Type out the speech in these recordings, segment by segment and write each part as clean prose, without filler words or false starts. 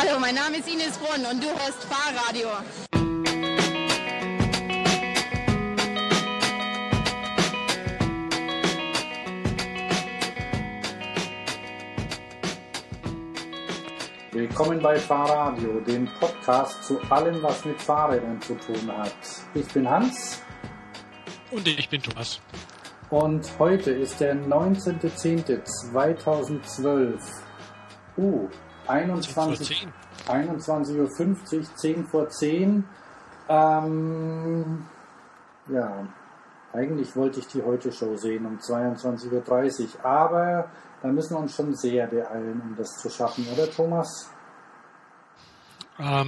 Hallo, mein Name ist Ines Brunn und du hörst Fahrradio. Willkommen bei Fahrradio, dem Podcast zu allem, was mit Fahrrädern zu tun hat. Ich bin Hans. Und ich bin Thomas. Und heute ist der 19.10.2012. 21.50 Uhr, 10 vor 10. Ja, eigentlich wollte ich die Heute-Show sehen um 22.30 Uhr, aber da müssen wir uns schon sehr beeilen, um das zu schaffen, oder Thomas? Ja,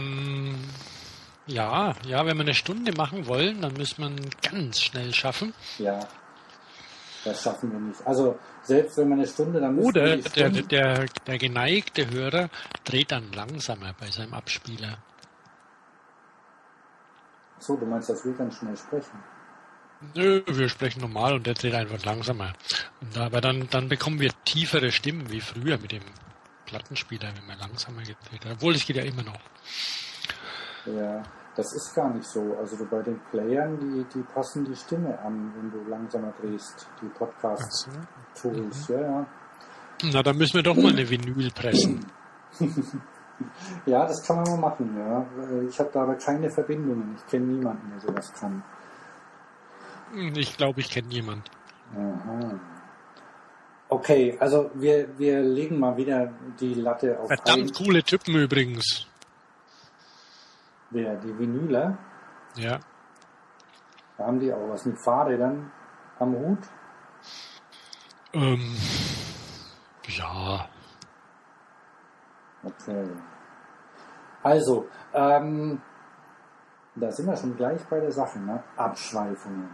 wenn wir eine Stunde machen wollen, dann müssen wir ganz schnell schaffen. Ja, das schaffen wir nicht. Also selbst wenn wir eine Stunde, dann müssen wir die Stunde... Der geneigte Hörer dreht dann langsamer bei seinem Abspieler. So, du meinst, dass wir ganz schnell sprechen? Nö, wir sprechen normal und der dreht einfach langsamer. Aber dann bekommen wir tiefere Stimmen wie früher mit dem Plattenspieler, wenn man langsamer gedreht hat. Obwohl, es geht ja immer noch. Ja, das ist gar nicht so. Also bei den Playern, die passen die Stimme an, wenn du langsamer drehst, die Podcast-Tools. Ja. Na, dann müssen wir doch mal eine Vinyl pressen. Ja, das kann man mal machen, ja. Ich habe da aber keine Verbindungen. Ich kenne niemanden, der sowas kann. Ich glaube, ich kenne jemanden. Aha. Okay, also wir legen mal wieder die Latte auf Verdammt coole Typen übrigens. Wer? Die Vinyler? Ja. Da haben die auch was mit Fahrrädern am Hut? Ja. Okay. Also, da sind wir schon gleich bei der Sache, ne? Abschweifungen.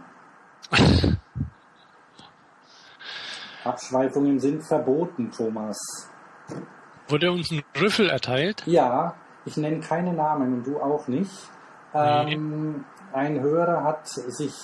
Abschweifungen sind verboten, Thomas. Wurde uns ein Rüffel erteilt? Ja, ich nenne keine Namen und du auch nicht. Ein Hörer hat sich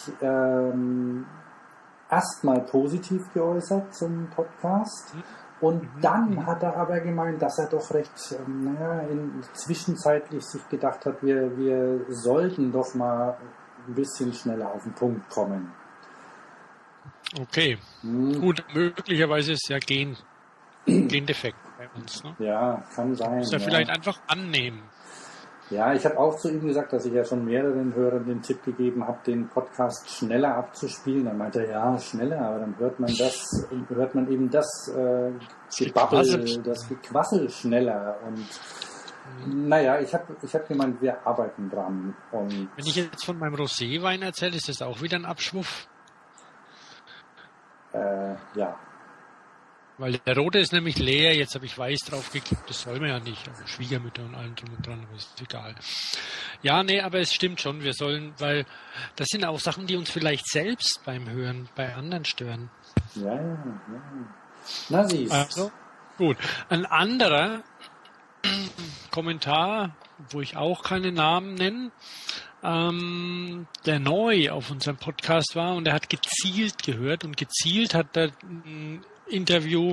erstmal positiv geäußert zum Podcast und dann hat er aber gemeint, dass er doch recht zwischenzeitlich sich gedacht hat, wir sollten doch mal ein bisschen schneller auf den Punkt kommen. Okay, gut, möglicherweise ist ja Gendefekt bei uns. Ne? Ja, kann sein. Muss er vielleicht einfach annehmen. Ja, ich habe auch zu ihm gesagt, dass ich ja schon mehreren Hörern den Tipp gegeben habe, den Podcast schneller abzuspielen. Dann meinte er, ja, schneller, aber dann hört man eben das Gebabbel, das Gequassel schneller. Und naja, ich hab gemeint, wir arbeiten dran. Und wenn ich jetzt von meinem Roséwein erzähle, ist das auch wieder ein Abschwuff? Ja. Weil der rote ist nämlich leer, jetzt habe ich weiß drauf geklebt, das soll man ja nicht, also Schwiegermütter und allem drum und dran, aber ist egal. Ja, nee, aber es stimmt schon, wir sollen, weil das sind auch Sachen, die uns vielleicht selbst beim Hören bei anderen stören. Ja. Na siehst. Also, gut. Ein anderer Kommentar, wo ich auch keine Namen nenne, der neu auf unserem Podcast war und er hat gezielt gehört und gezielt hat er ein Interview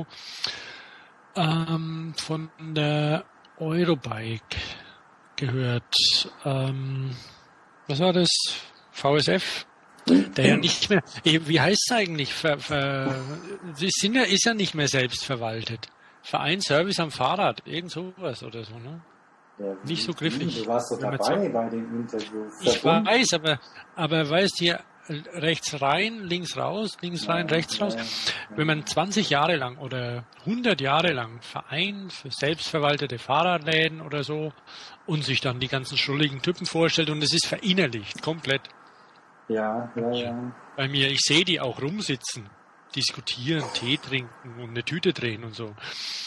von der Eurobike gehört. Was war das? VSF? Der ja nicht mehr, wie heißt es eigentlich? Ist ja nicht mehr selbstverwaltet. Verein Service am Fahrrad, irgend sowas oder so, ne? Ja, nicht so griffig. Du warst doch dabei bei den Interviews. Ich weiß, aber weißt hier, rechts rein, links raus, links rein, rechts raus. Wenn man 20 Jahre lang oder 100 Jahre lang Verein für selbstverwaltete Fahrradläden oder so und sich dann die ganzen schrulligen Typen vorstellt und es ist verinnerlicht, komplett. Ja. Bei mir, ich sehe die auch rumsitzen, diskutieren, Tee trinken und eine Tüte drehen und so.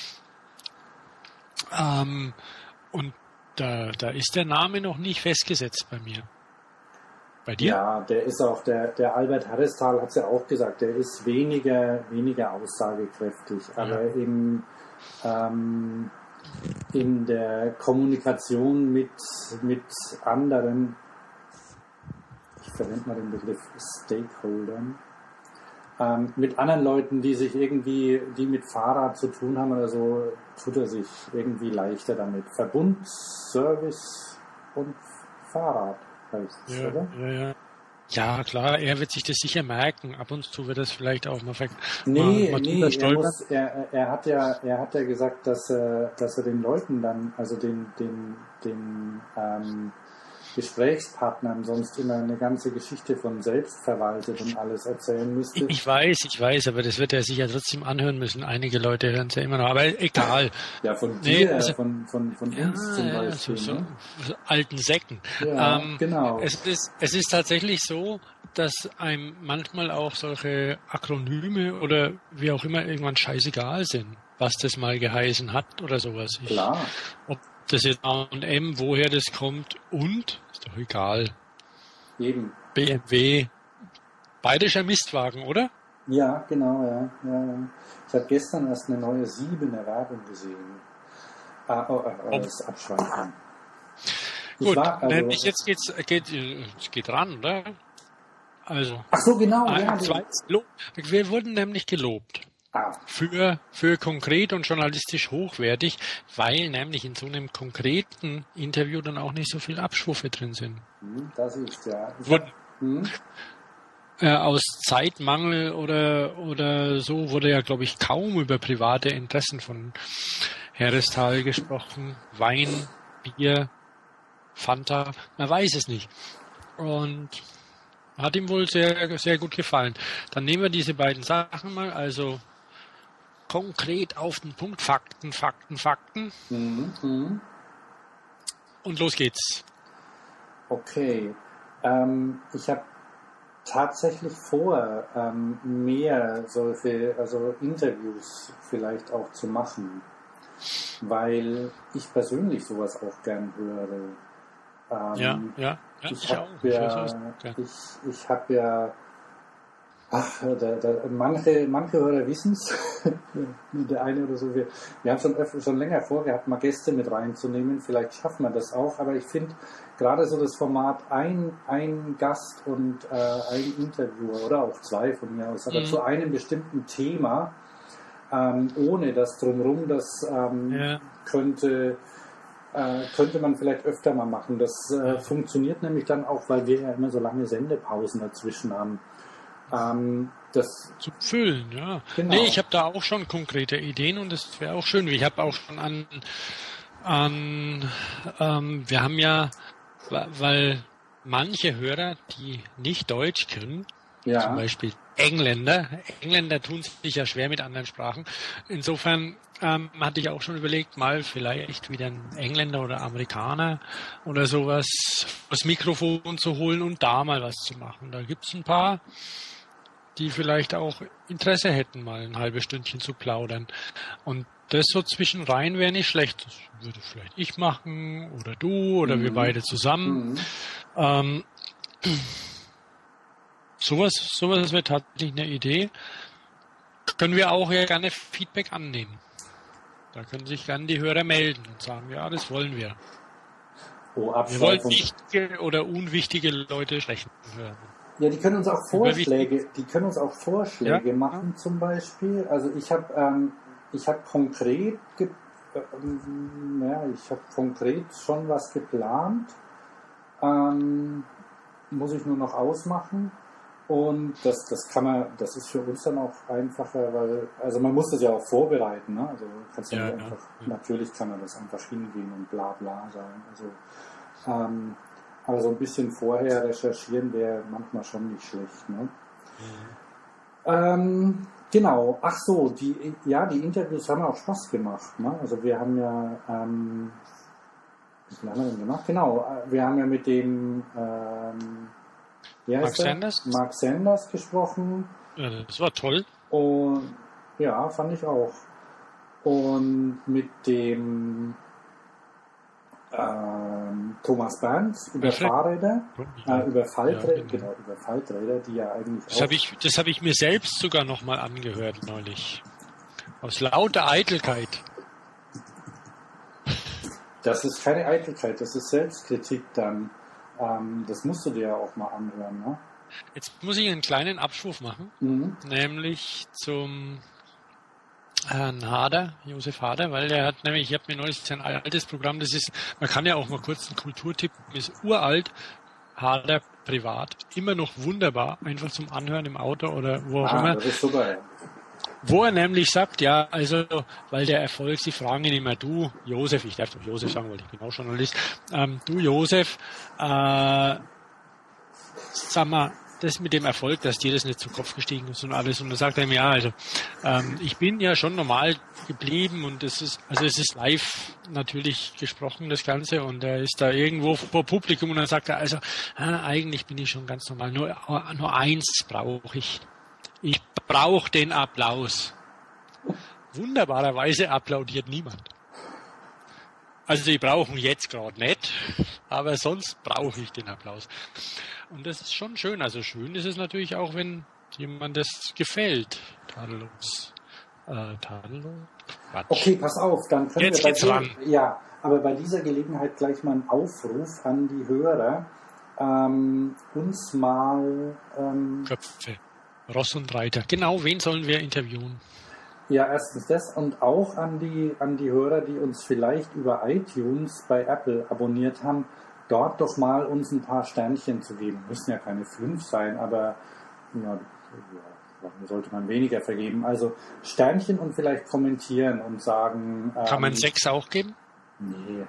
Und da ist der Name noch nicht festgesetzt bei mir. Bei dir? Ja, der ist auch, der Albert Harrestal hat es ja auch gesagt, der ist weniger aussagekräftig, aber in der Kommunikation mit anderen, ich verwende mal den Begriff Stakeholdern, mit anderen Leuten, die mit Fahrrad zu tun haben oder so, tut er sich irgendwie leichter damit. Verbund, Service und Fahrrad heißt es, oder? Ja. Ja, klar, er wird sich das sicher merken. Ab und zu wird das vielleicht auch mal er hat ja gesagt, dass er den Leuten dann, also den Gesprächspartnern sonst immer eine ganze Geschichte von selbst verwaltet und alles erzählen müsste. Ich weiß, aber das wird er sich ja trotzdem anhören müssen. Einige Leute hören es ja immer noch, aber egal. Ja, von dir, von uns zum Beispiel. So alten Säcken. Ja, genau. Es ist tatsächlich so, dass einem manchmal auch solche Akronyme oder wie auch immer irgendwann scheißegal sind, was das mal geheißen hat oder sowas. Klar. Ob das jetzt A&M, woher das kommt ist doch egal. Eben. BMW, bayerischer Mistwagen, oder? Ja, genau, ja. Ich habe gestern erst eine neue 7er Werbung gesehen. Das Abschweifen. Gut, nämlich jetzt geht ran, oder? Also. Ach so, genau, wir wurden nämlich gelobt. Für konkret und journalistisch hochwertig, weil nämlich in so einem konkreten Interview dann auch nicht so viel Abschwuffe drin sind. Das ist ja. Aus Zeitmangel oder so wurde ja, glaube ich, kaum über private Interessen von Herestal gesprochen. Wein, Bier, Fanta, man weiß es nicht. Und hat ihm wohl sehr, sehr gut gefallen. Dann nehmen wir diese beiden Sachen mal, also konkret auf den Punkt, Fakten. Und los geht's. Okay. Ich habe tatsächlich vor, mehr solche, also Interviews vielleicht auch zu machen, weil ich persönlich sowas auch gern höre. Ich habe ja manche Hörer wissen es, der eine oder so. Wir haben schon länger vorgehabt, mal Gäste mit reinzunehmen. Vielleicht schaffen wir das auch, aber ich finde gerade so das Format ein Gast und ein Interviewer oder auch zwei von mir aus, aber zu einem bestimmten Thema, ohne das drumherum, das könnte man vielleicht öfter mal machen. Das funktioniert nämlich dann auch, weil wir ja immer so lange Sendepausen dazwischen haben. Das zu füllen, ja. Genau. Nee, ich habe da auch schon konkrete Ideen und das wäre auch schön. Ich habe auch schon wir haben ja, weil manche Hörer, die nicht Deutsch können, zum Beispiel Engländer tun sich ja schwer mit anderen Sprachen. Insofern hatte ich auch schon überlegt, mal vielleicht wieder einen Engländer oder Amerikaner oder sowas das Mikrofon zu holen und da mal was zu machen. Da gibt's ein paar, die vielleicht auch Interesse hätten, mal ein halbes Stündchen zu plaudern. Und das so zwischenrein wäre nicht schlecht. Das würde vielleicht ich machen oder du oder wir beide zusammen. Sowas wäre tatsächlich eine Idee. Können wir auch ja gerne Feedback annehmen. Da können sich gerne die Hörer melden und sagen, ja, das wollen wir. Wir wollen wichtige oder unwichtige Leute sprechen hören. Ja, die können uns auch Vorschläge machen, zum Beispiel. Also ich habe konkret schon was geplant. Muss ich nur noch ausmachen. Und das ist für uns dann auch einfacher, weil, also man muss das ja auch vorbereiten, ne? Also natürlich kann man das einfach hingehen und bla bla sagen. Also, aber so ein bisschen vorher recherchieren wäre manchmal schon nicht schlecht, ne? Genau, ach so, die Interviews haben auch Spaß gemacht, ne? Also wir haben ja, was haben wir denn gemacht? Genau, wir haben ja mit dem, Mark Sanders gesprochen. Ja, das war toll. Und ja, fand ich auch. Und mit dem Thomas Berns über Fahrräder, über Falträder, über Falträder, die ja eigentlich das habe ich mir selbst sogar nochmal angehört neulich. Aus lauter Eitelkeit. Das ist keine Eitelkeit, das ist Selbstkritik dann. Das musst du dir ja auch mal anhören, ne? Jetzt muss ich einen kleinen Abschwung machen, nämlich zum Herrn Hader, Josef Hader, weil der hat nämlich, ich habe mir neulich sein altes Programm, das ist, man kann ja auch mal kurz einen Kulturtipp, ist uralt, Hader privat, immer noch wunderbar, einfach zum Anhören im Auto oder wo auch immer. Das ist super, ja. Wo er nämlich sagt, ja, also, weil der Erfolg, Sie fragen ihn immer, du, Josef, ich darf doch Josef sagen, weil ich bin auch Journalist, du, Josef, sag mal, das mit dem Erfolg, dass dir das nicht zu Kopf gestiegen ist und alles. Und dann sagt er ihm, ja, also, ich bin ja schon normal geblieben und es ist live natürlich gesprochen, das Ganze, und er ist da irgendwo vor Publikum und dann sagt er, also, eigentlich bin ich schon ganz normal, nur eins brauche ich. Ich brauche den Applaus. Wunderbarerweise applaudiert niemand. Also die brauchen jetzt gerade nicht, aber sonst brauche ich den Applaus. Und das ist schon schön. Also schön ist es natürlich auch, wenn jemand das gefällt. Tadellos. Okay, pass auf, dann können jetzt wir geht's ran. Ja, aber bei dieser Gelegenheit gleich mal einen Aufruf an die Hörer, uns mal Köpfe. Ross und Reiter. Genau, wen sollen wir interviewen? Ja, erstens das und auch an die Hörer, die uns vielleicht über iTunes bei Apple abonniert haben, dort doch mal uns ein paar Sternchen zu geben. Müssen ja keine 5 sein, aber ja, sollte man weniger vergeben. Also Sternchen und vielleicht kommentieren und sagen... Kann man 6 auch geben? Nee.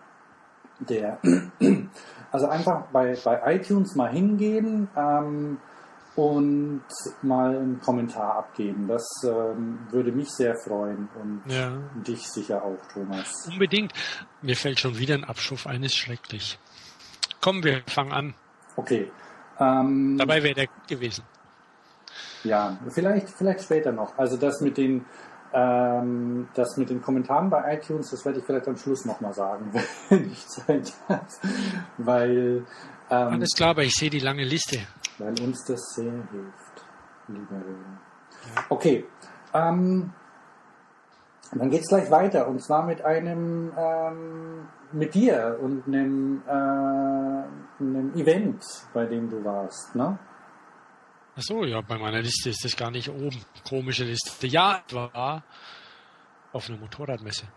Also einfach bei iTunes mal hingehen, und mal einen Kommentar abgeben. Das würde mich sehr freuen und dich sicher auch, Thomas. Unbedingt. Mir fällt schon wieder ein Abschwung ein, ist schrecklich. Komm, wir fangen an. Okay. Dabei wäre der gewesen. Ja, vielleicht später noch. Also das mit den Kommentaren bei iTunes, das werde ich vielleicht am Schluss nochmal sagen, wenn ich Zeit habe. Weil... Alles klar, aber ich sehe die lange Liste. Weil uns das sehr hilft, lieber Hörer. Okay, dann geht's gleich weiter, und zwar mit mit dir und einem Event, bei dem du warst, ne? Ach so, ja, bei meiner Liste ist das gar nicht oben. Komische Liste. Ja, ich war auf einer Motorradmesse.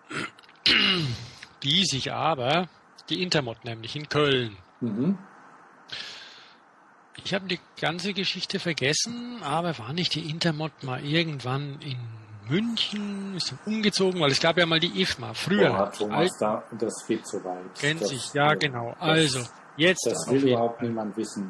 Die sich aber, die Intermod nämlich in Köln. Mhm. Ich habe die ganze Geschichte vergessen, aber war nicht die Intermod mal irgendwann in München, ist umgezogen, weil es gab ja mal die IFMA früher. Thomas, das geht so weit. Kennt sich, ja genau. Also, jetzt. Das will überhaupt niemand wissen.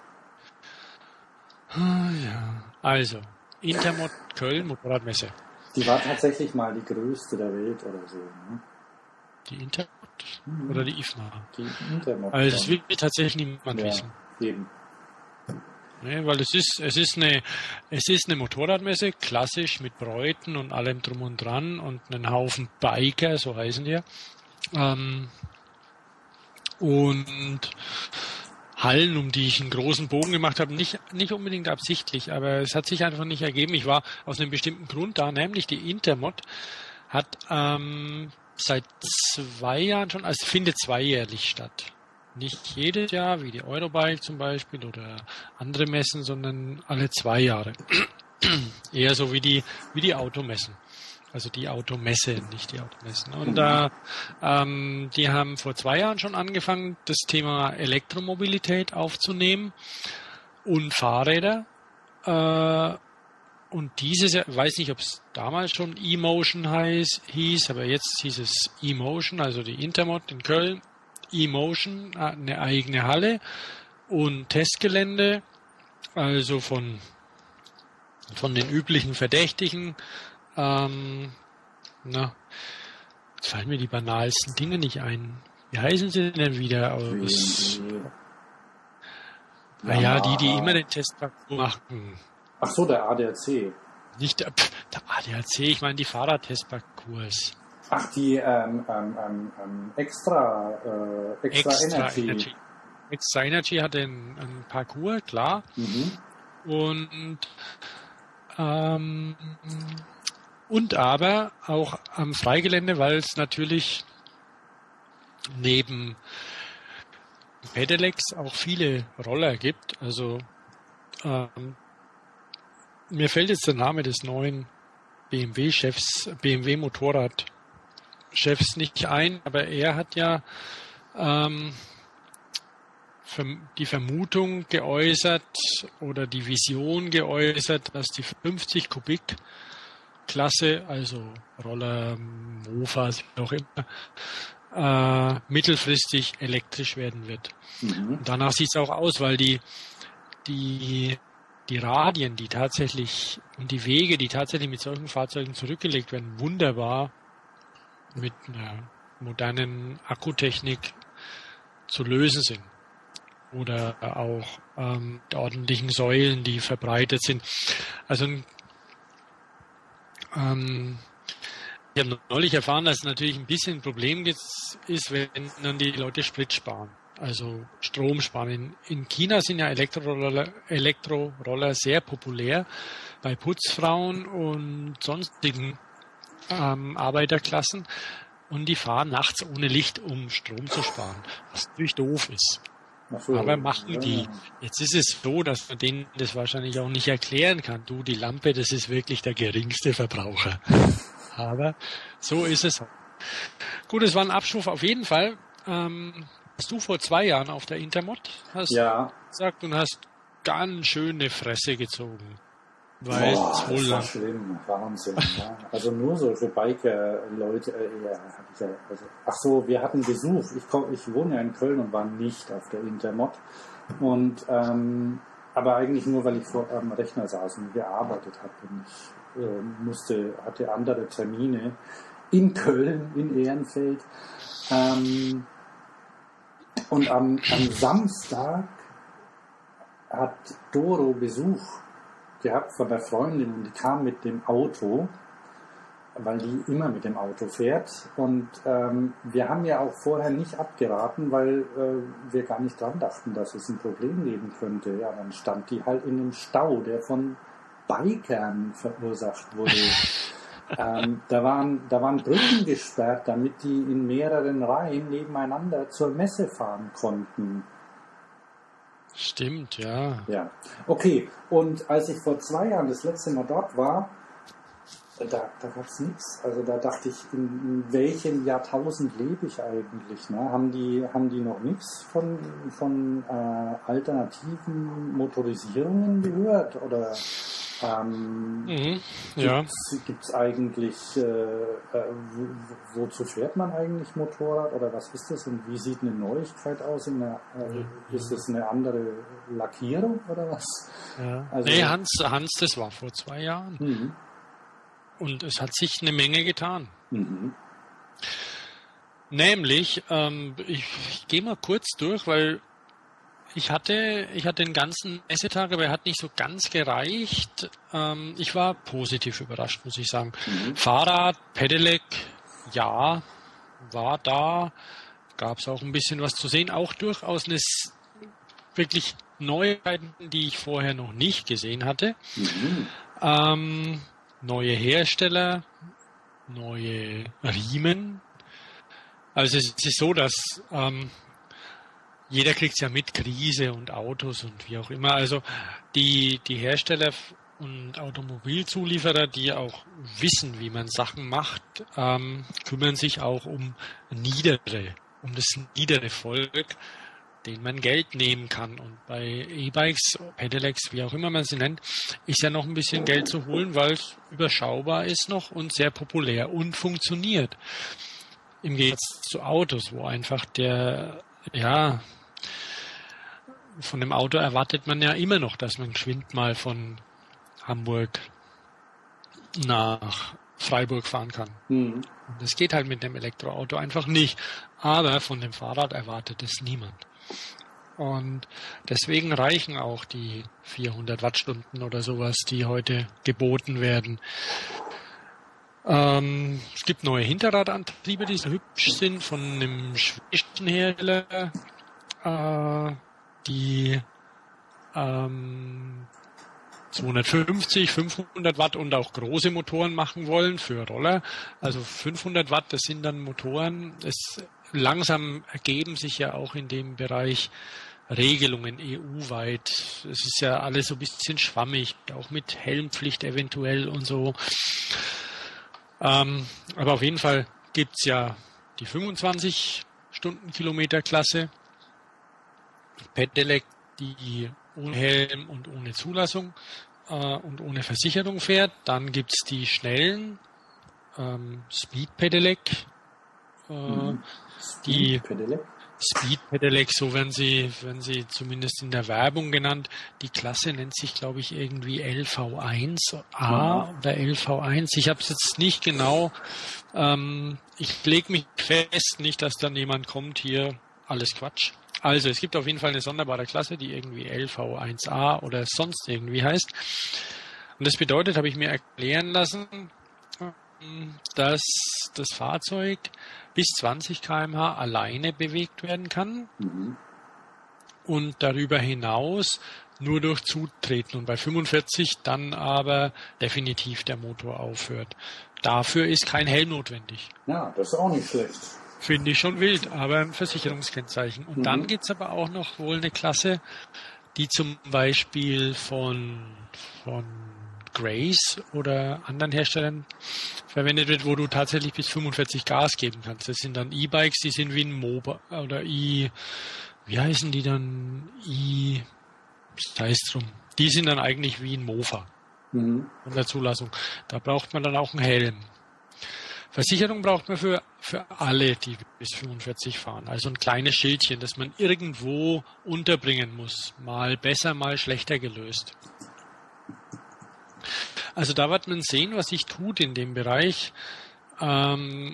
Ja. Also, Intermod Köln, Motorradmesse. Die war tatsächlich mal die größte der Welt oder so. Ne? Die Intermod oder die IFMA? Die Intermod. Also, das will tatsächlich niemand wissen. Eben. Nee, weil es ist eine Motorradmesse, klassisch mit Bräuten und allem drum und dran und einen Haufen Biker, so heißen die. Und Hallen, um die ich einen großen Bogen gemacht habe, nicht unbedingt absichtlich, aber es hat sich einfach nicht ergeben. Ich war aus einem bestimmten Grund da, nämlich die Intermod hat seit 2 Jahren schon, also findet zweijährlich statt. Nicht jedes Jahr, wie die Eurobike zum Beispiel oder andere Messen, sondern alle 2 Jahre. Eher so wie die Automessen. Also die Automesse, nicht die Automessen. Und die haben vor 2 Jahren schon angefangen, das Thema Elektromobilität aufzunehmen und Fahrräder. Und dieses Jahr, ich weiß nicht, ob es damals schon eMotion hieß, aber jetzt hieß es eMotion, also die Intermod in Köln. eMotion, eine eigene Halle und Testgelände, also von den üblichen Verdächtigen. Jetzt fallen mir die banalsten Dinge nicht ein. Wie heißen sie denn wieder aus? Naja, die immer den Testparcours machen. Ach so, der ADAC. Nicht der ADAC, ich meine die Fahrradtestparcours. Ach, die Extra Energy. Extra Energy hat einen Parcours, klar. Mhm. Und aber auch am Freigelände, weil es natürlich neben Pedelecs auch viele Roller gibt. Also mir fällt jetzt der Name des neuen BMW-Motorradchefs nicht ein, aber er hat ja die Vermutung geäußert oder die Vision geäußert, dass die 50 Kubik Klasse, also Roller, Mofas, wie auch immer, mittelfristig elektrisch werden wird. Und danach sieht es auch aus, weil die Radien, die tatsächlich und die Wege, die tatsächlich mit solchen Fahrzeugen zurückgelegt werden, wunderbar mit einer modernen Akkutechnik zu lösen sind. Oder auch mit ordentlichen Säulen, die verbreitet sind. Also ich habe neulich erfahren, dass es natürlich ein bisschen ein Problem ist, wenn dann die Leute Sprit sparen, also Strom sparen. In China sind ja Elektroroller sehr populär bei Putzfrauen und sonstigen Arbeiterklassen und die fahren nachts ohne Licht, um Strom zu sparen, was natürlich doof ist. So, aber machen die. Jetzt ist es so, dass man denen das wahrscheinlich auch nicht erklären kann. Du, die Lampe, das ist wirklich der geringste Verbraucher. Aber so ist es. Gut, es war ein Abschwung auf jeden Fall. Hast du vor 2 Jahren auf der Intermod gesagt und hast ganz schöne Fresse gezogen. Weil es wohl das war schlimm, Wahnsinn. Ja. Also nur solche Biker-Leute, wir hatten Besuch. Ich wohne ja in Köln und war nicht auf der Intermod. Und, aber eigentlich nur, weil ich vor am Rechner saß und gearbeitet habe. Und ich hatte andere Termine in Köln, in Ehrenfeld. Und am Samstag hat Doro Besuch gehabt von der Freundin und die kam mit dem Auto, weil die immer mit dem Auto fährt und wir haben ja auch vorher nicht abgeraten, weil wir gar nicht dran dachten, dass es ein Problem geben könnte. Ja, dann stand die halt in dem Stau, der von Bikern verursacht wurde. Da waren Brücken gesperrt, damit die in mehreren Reihen nebeneinander zur Messe fahren konnten. Stimmt, ja. Ja, okay. Und als ich vor 2 Jahren das letzte Mal dort war, da gab es nichts. Also da dachte ich, in welchem Jahrtausend lebe ich eigentlich? Ne? Haben die noch nichts von alternativen Motorisierungen gehört? Oder gibt's eigentlich, wozu fährt man eigentlich Motorrad? Oder was ist das? Und wie sieht eine Neuigkeit aus? Ist es eine andere Lackierung oder was? Ja. Also, nee, Hans, das war vor 2 Jahren. Mhm. Und es hat sich eine Menge getan. Mhm. Nämlich, ich gehe mal kurz durch, weil ich hatte den ganzen Messetag, aber er hat nicht so ganz gereicht. Ich war positiv überrascht, muss ich sagen. Mhm. Fahrrad, Pedelec, ja, war da. Gab es auch ein bisschen was zu sehen. Auch durchaus wirklich Neuigkeiten, die ich vorher noch nicht gesehen hatte. Mhm. Neue Hersteller, neue Riemen. Also es ist so, dass jeder kriegt es ja mit, Krise und Autos und wie auch immer. Also die Hersteller und Automobilzulieferer, die auch wissen, wie man Sachen macht, kümmern sich auch um das niedere Volk, denen man Geld nehmen kann. Und bei E-Bikes, Pedelecs, wie auch immer man sie nennt, ist ja noch ein bisschen Geld zu holen, weil es überschaubar ist noch und sehr populär und funktioniert. Im Gegensatz zu Autos, wo einfach von dem Auto erwartet man ja immer noch, dass man geschwind mal von Hamburg nach Freiburg fahren kann. Mhm. Das geht halt mit dem Elektroauto einfach nicht. Aber von dem Fahrrad erwartet es niemand. Und deswegen reichen auch die 400 Wattstunden oder sowas, die heute geboten werden. Es gibt neue Hinterradantriebe, die so hübsch sind, von einem schwedischen Hersteller, die 250, 500 Watt und auch große Motoren machen wollen für Roller. Also 500 Watt, das sind dann Motoren, es langsam ergeben sich ja auch in dem Bereich Regelungen EU-weit. Es ist ja alles so ein bisschen schwammig, auch mit Helmpflicht eventuell und so. Aber auf jeden Fall gibt's ja die 25 Stundenkilometer-Klasse, Pedelec, die ohne Helm und ohne Zulassung und ohne Versicherung fährt. Dann gibt's die schnellen Speed Pedelec, die Speed Pedelec, so werden sie zumindest in der Werbung genannt. Die Klasse nennt sich, glaube ich, irgendwie LV1A oder LV1. Ich habe es jetzt nicht genau. Ich lege mich fest, nicht, dass dann jemand kommt hier, alles Quatsch. Also es gibt auf jeden Fall eine sonderbare Klasse, die irgendwie LV1A oder sonst irgendwie heißt. Und das bedeutet, habe ich mir erklären lassen, dass das Fahrzeug bis 20 km/h alleine bewegt werden kann und darüber hinaus nur durch Zutreten und bei 45 dann aber definitiv der Motor aufhört. Dafür ist kein Helm notwendig. Ja, das ist auch nicht schlecht. Finde ich schon wild, aber ein Versicherungskennzeichen. Und dann gibt es aber auch noch wohl eine Klasse, die zum Beispiel von Grace oder anderen Herstellern verwendet wird, wo du tatsächlich bis 45 Gas geben kannst. Das sind dann E-Bikes, die sind wie ein Moba oder wie heißen die dann? Sei es drum. Die sind dann eigentlich wie ein Mofa von der Zulassung. Da braucht man dann auch einen Helm. Versicherung braucht man für alle, die bis 45 fahren. Also ein kleines Schildchen, das man irgendwo unterbringen muss. Mal besser, mal schlechter gelöst. Also da wird man sehen, was sich tut in dem Bereich. Auf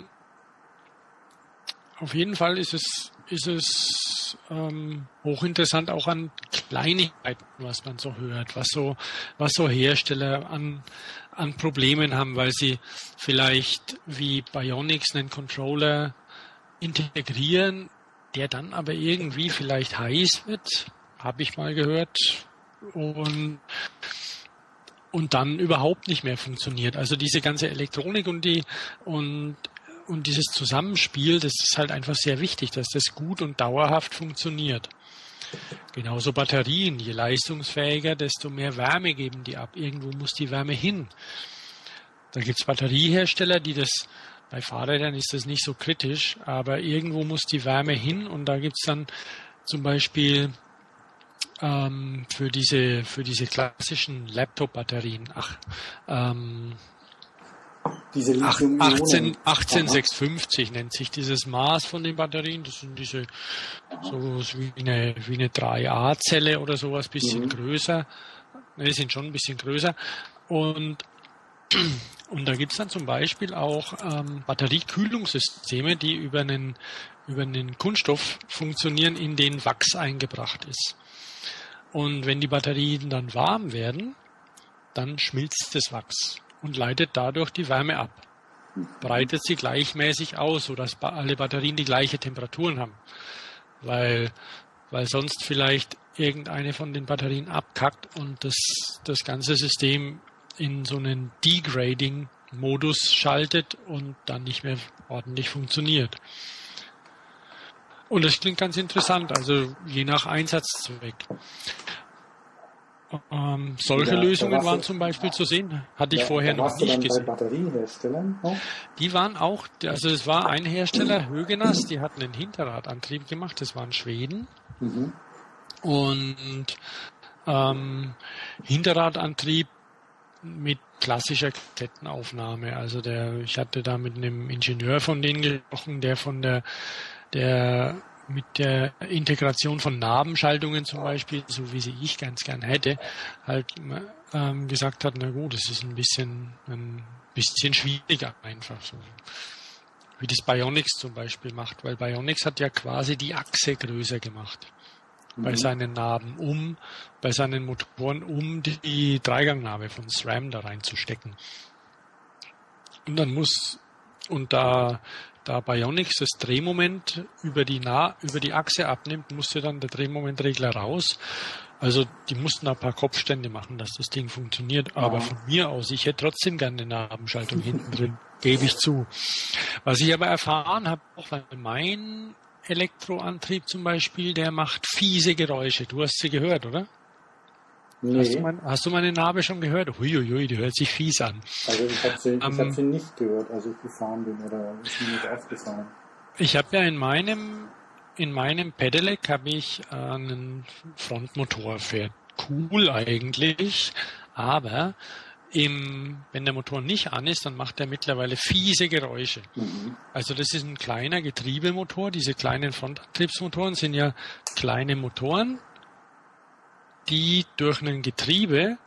jeden Fall ist es hochinteressant auch an Kleinigkeiten, was man so hört, was so Hersteller an Problemen haben, weil sie vielleicht wie Bionix einen Controller integrieren, der dann aber irgendwie vielleicht heiß wird, habe ich mal gehört, und dann überhaupt nicht mehr funktioniert. Also diese ganze Elektronik und dieses Zusammenspiel, das ist halt einfach sehr wichtig, dass das gut und dauerhaft funktioniert. Genauso Batterien, je leistungsfähiger, desto mehr Wärme geben die ab. Irgendwo muss die Wärme hin. Da gibt es Batteriehersteller, bei Fahrrädern ist das nicht so kritisch, aber irgendwo muss die Wärme hin und da gibt es dann zum Beispiel für diese klassischen Laptop-Batterien, diese 18650 nennt sich dieses Maß von den Batterien. Das sind diese sowas wie eine 3A-Zelle oder sowas, bisschen größer. Die sind schon ein bisschen größer. Und da gibt es dann zum Beispiel auch Batteriekühlungssysteme, die über einen Kunststoff funktionieren, in den Wachs eingebracht ist. Und wenn die Batterien dann warm werden, dann schmilzt das Wachs und leitet dadurch die Wärme ab. Breitet sie gleichmäßig aus, sodass alle Batterien die gleiche Temperaturen haben. Weil sonst vielleicht irgendeine von den Batterien abkackt und das ganze System in so einen Degrading-Modus schaltet und dann nicht mehr ordentlich funktioniert. Und das klingt ganz interessant, also je nach Einsatzzweck. Solche Lösungen waren zum Beispiel zu sehen, hatte ich vorher noch nicht gesehen. Bei Batterieherstellern auch? Die waren auch, also es war ein Hersteller, Höganäs, die hatten einen Hinterradantrieb gemacht, das war in Schweden. Und Hinterradantrieb mit klassischer Kassettenaufnahme. Also ich hatte da mit einem Ingenieur von denen gesprochen, der mit der Integration von Nabenschaltungen zum Beispiel, so wie sie ich ganz gern hätte, halt gesagt hat, na gut, das ist ein bisschen schwieriger einfach so. Wie das Bionix zum Beispiel macht, weil Bionix hat ja quasi die Achse größer gemacht bei seinen Naben, bei seinen Motoren, um die Dreigangnabe von SRAM da reinzustecken. Und dann da Bionix das Drehmoment über die Achse abnimmt, musste dann der Drehmomentregler raus Also die mussten ein paar Kopfstände machen, dass das Ding funktioniert. Aber von mir aus, ich hätte trotzdem gerne eine Nabenschaltung hinten drin, gebe ich zu. Was ich aber erfahren habe, auch weil mein Elektroantrieb zum Beispiel, der macht fiese Geräusche. Du hast sie gehört, oder? Nee. Hast du meine Narbe schon gehört? Huiuiui, die hört sich fies an. Also ich hab sie nicht gehört, als ich gefahren bin, oder ist mir nicht aufgefallen. Ich habe ja in meinem Pedelec habe ich einen Frontmotor, fährt cool eigentlich, aber wenn der Motor nicht an ist, dann macht er mittlerweile fiese Geräusche. Also das ist ein kleiner Getriebemotor, diese kleinen Frontantriebsmotoren sind ja kleine Motoren, die durch ein Getriebe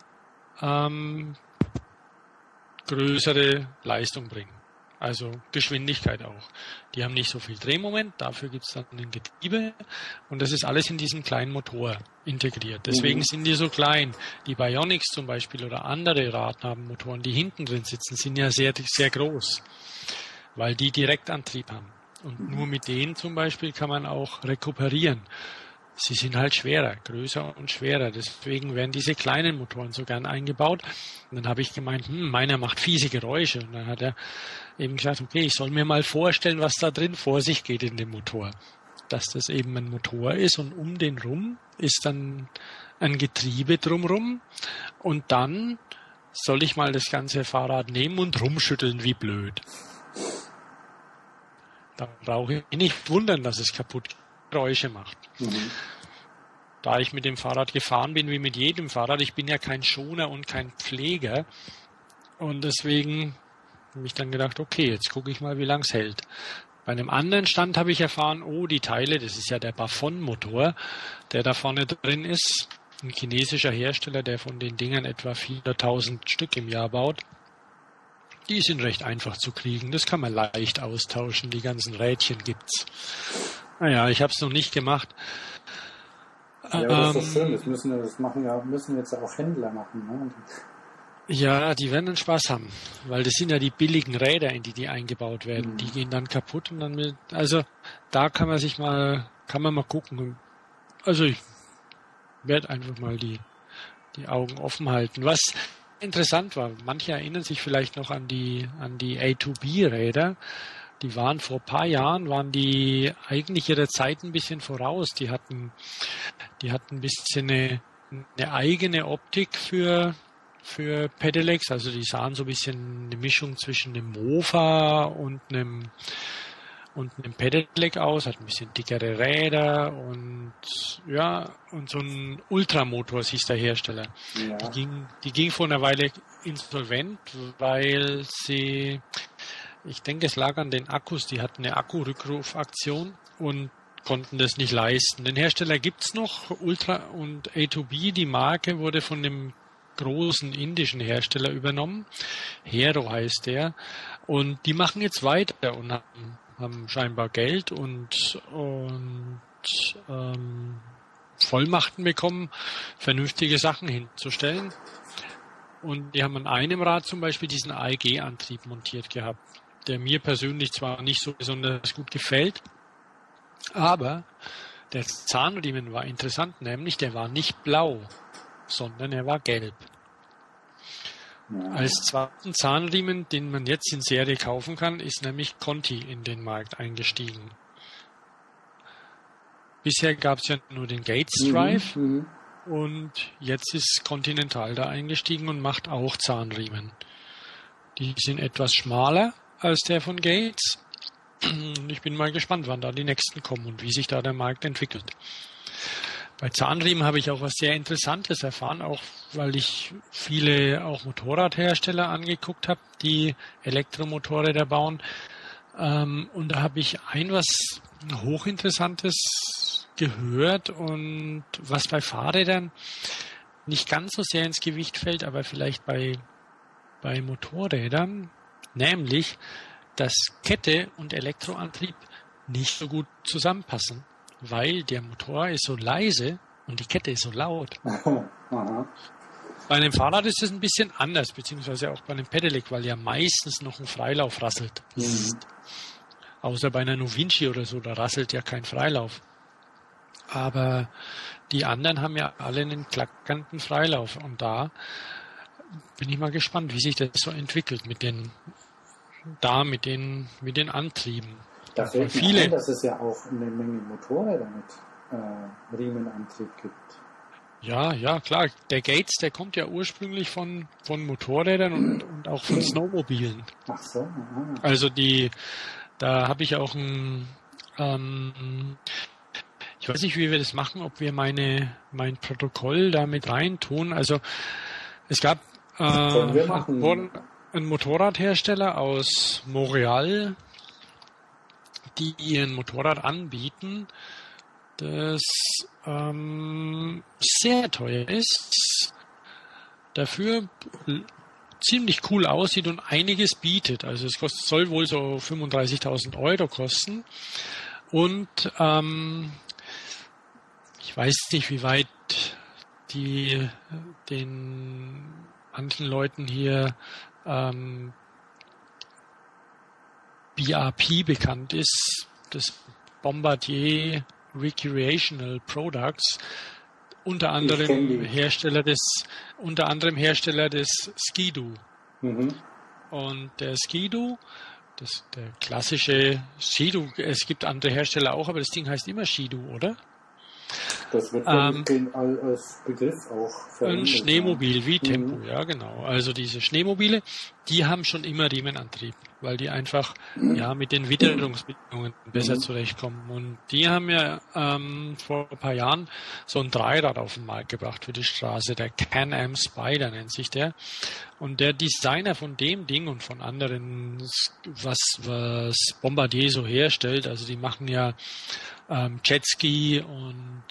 größere Leistung bringen. Also Geschwindigkeit auch. Die haben nicht so viel Drehmoment, dafür gibt es dann ein Getriebe und das ist alles in diesem kleinen Motor integriert. Deswegen sind die so klein. Die Bionics zum Beispiel oder andere Radnabenmotoren, die hinten drin sitzen, sind ja sehr, sehr groß, weil die Direktantrieb haben. Und nur mit denen zum Beispiel kann man auch rekuperieren. Sie sind halt schwerer, größer und schwerer. Deswegen werden diese kleinen Motoren so gern eingebaut. Und dann habe ich gemeint, meiner macht fiese Geräusche. Und dann hat er eben gesagt, okay, ich soll mir mal vorstellen, was da drin vor sich geht in dem Motor. Dass das eben ein Motor ist und um den rum ist dann ein Getriebe drumrum. Und dann soll ich mal das ganze Fahrrad nehmen und rumschütteln wie blöd. Da brauche ich nicht wundern, dass es kaputt Geräusche macht. Da ich mit dem Fahrrad gefahren bin, wie mit jedem Fahrrad, ich bin ja kein Schoner und kein Pfleger und deswegen habe ich dann gedacht, okay, jetzt gucke ich mal, wie lang es hält. Bei einem anderen Stand habe ich erfahren, die Teile, das ist ja der Bafon-Motor, der da vorne drin ist, ein chinesischer Hersteller, der von den Dingern etwa 400.000 Stück im Jahr baut. Die sind recht einfach zu kriegen, das kann man leicht austauschen, die ganzen Rädchen gibt's. Naja, ich habe es noch nicht gemacht. Ja, aber das ist doch schön. Müssen jetzt auch Händler machen. Ne? Ja, die werden dann Spaß haben, weil das sind ja die billigen Räder, in die eingebaut werden. Die gehen dann kaputt und dann also da kann man mal gucken. Also ich werde einfach mal die Augen offen halten. Was interessant war, manche erinnern sich vielleicht noch an die A2B-Räder. Die waren vor ein paar Jahren, eigentlich ihrer Zeit ein bisschen voraus. Die hatten ein bisschen eine eigene Optik für Pedelecs. Also die sahen so ein bisschen eine Mischung zwischen einem Mofa und einem Pedelec aus. Hat ein bisschen dickere Räder und so ein Ultramotor hieß der Hersteller. Ja. Die ging vor einer Weile insolvent, weil ich denke, es lag an den Akkus. Die hatten eine Akkurückrufaktion und konnten das nicht leisten. Den Hersteller gibt's noch, Ultra und A2B. Die Marke wurde von dem großen indischen Hersteller übernommen. Hero heißt der. Und die machen jetzt weiter und haben scheinbar Geld und Vollmachten bekommen, vernünftige Sachen hinzustellen. Und die haben an einem Rad zum Beispiel diesen AEG-Antrieb montiert gehabt, der mir persönlich zwar nicht so besonders gut gefällt, aber der Zahnriemen war interessant, nämlich der war nicht blau, sondern er war gelb. Ja. Als zweiten Zahnriemen, den man jetzt in Serie kaufen kann, ist nämlich Conti in den Markt eingestiegen. Bisher gab es ja nur den Gates Drive und jetzt ist Continental da eingestiegen und macht auch Zahnriemen. Die sind etwas schmaler als der von Gates. Ich bin mal gespannt, wann da die nächsten kommen und wie sich da der Markt entwickelt. Bei Zahnriemen habe ich auch was sehr Interessantes erfahren, auch weil ich viele auch Motorradhersteller angeguckt habe, die Elektromotorräder bauen. Und da habe ich was Hochinteressantes gehört und was bei Fahrrädern nicht ganz so sehr ins Gewicht fällt, aber vielleicht bei Motorrädern, nämlich, dass Kette und Elektroantrieb nicht so gut zusammenpassen, weil der Motor ist so leise und die Kette ist so laut. Bei einem Fahrrad ist es ein bisschen anders, beziehungsweise auch bei einem Pedelec, weil ja meistens noch ein Freilauf rasselt. Außer bei einer Novinci oder so, da rasselt ja kein Freilauf. Aber die anderen haben ja alle einen klackernden Freilauf. Und da bin ich mal gespannt, wie sich das so entwickelt mit den Antrieben. Da fällt mir ein, dass es ja auch eine Menge Motorräder mit Riemenantrieb gibt. Ja, klar. Der Gates, der kommt ja ursprünglich von Motorrädern und auch von Snowmobilen. Ach so. Aha. Also da habe ich auch ich weiß nicht, wie wir das machen, ob wir mein Protokoll da mit reintun. Also es gab einen Motorradhersteller aus Montreal, die ihren Motorrad anbieten, das sehr teuer ist, dafür ziemlich cool aussieht und einiges bietet. Also es soll wohl so 35.000 Euro kosten. Und ich weiß nicht, wie weit den manchen Leuten hier BRP bekannt ist, das Bombardier Recreational Products, unter anderem Hersteller des Ski-Doo. Mhm. Und der Ski-Doo, der klassische Ski-Doo, es gibt andere Hersteller auch, aber das Ding heißt immer Ski-Doo, oder? Das wird als Begriff auch verwendet. Ein Schneemobil wie Tempo, ja genau. Also diese Schneemobile, die haben schon immer Riemenantrieb, weil die einfach mit den Witterungsbedingungen besser zurechtkommen. Und die haben ja vor ein paar Jahren so ein Dreirad auf den Markt gebracht für die Straße, der Can-Am Spyder nennt sich der. Und der Designer von dem Ding und von anderen, was Bombardier so herstellt, also die machen ja Jetski und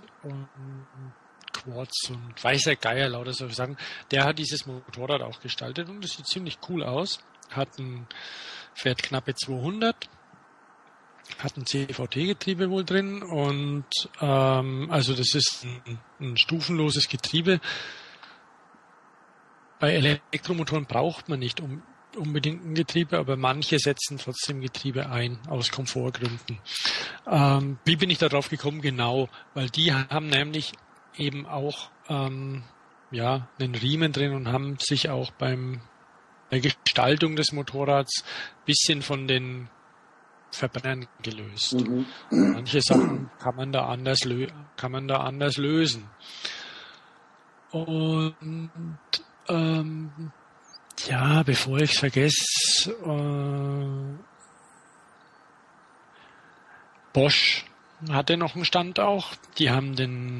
Quads und weißer Geier, lauter solche Sachen. Der hat dieses Motorrad auch gestaltet und es sieht ziemlich cool aus. Fährt knappe 200, hat ein CVT-Getriebe wohl drin und also das ist ein stufenloses Getriebe. Bei Elektromotoren braucht man nicht unbedingt ein Getriebe, aber manche setzen trotzdem Getriebe ein, aus Komfortgründen. Wie bin ich darauf gekommen? Genau, weil die haben nämlich eben auch einen Riemen drin und haben sich auch bei der Gestaltung des Motorrads ein bisschen von den Verbrennern gelöst. Mhm. Manche Sachen kann man da anders lösen. Und bevor ich es vergesse, Bosch hatte noch einen Stand auch. Die haben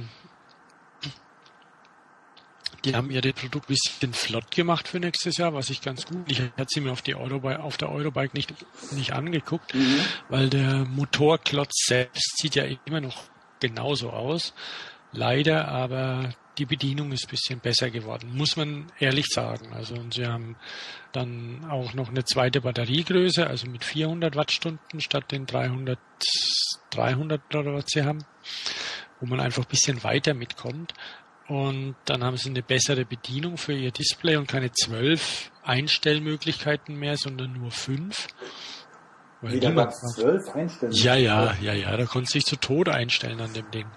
ihre Produkte ein bisschen flott gemacht für nächstes Jahr, was ich ganz gut. Ich hatte sie mir auf der Eurobike nicht angeguckt, weil der Motorklotz selbst sieht ja immer noch genauso aus. Leider, aber die Bedienung ist ein bisschen besser geworden, muss man ehrlich sagen. Also und sie haben dann auch noch eine zweite Batteriegröße, also mit 400 Wattstunden statt den 300 oder was sie haben, wo man einfach ein bisschen weiter mitkommt. Und dann haben sie eine bessere Bedienung für ihr Display und keine 12 Einstellmöglichkeiten mehr, sondern nur 5. Wieder was 12 Einstellmöglichkeiten? Ja, da konnte sich zu Tode einstellen an dem Ding.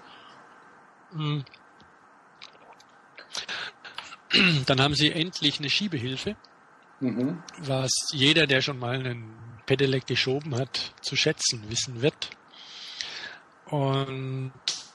Dann haben sie endlich eine Schiebehilfe, was jeder, der schon mal einen Pedelec geschoben hat, zu schätzen wissen wird. Und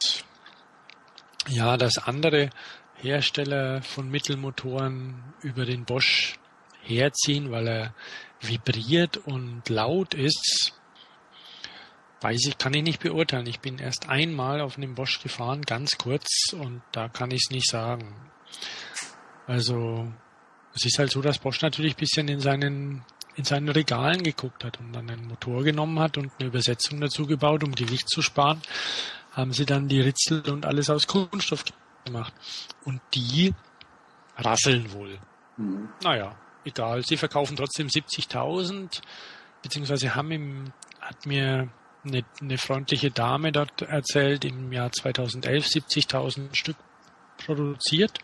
ja, dass andere Hersteller von Mittelmotoren über den Bosch herziehen, weil er vibriert und laut ist, kann ich nicht beurteilen. Ich bin erst einmal auf einem Bosch gefahren, ganz kurz, und da kann ich es nicht sagen. Also es ist halt so, dass Bosch natürlich ein bisschen in seinen Regalen geguckt hat und dann einen Motor genommen hat und eine Übersetzung dazu gebaut, um Gewicht zu sparen, haben sie dann die Ritzel und alles aus Kunststoff gemacht. Und die rasseln wohl. Naja, egal. Sie verkaufen trotzdem 70.000, beziehungsweise hat mir eine freundliche Dame dort erzählt, im Jahr 2011 70.000 Stück produziert.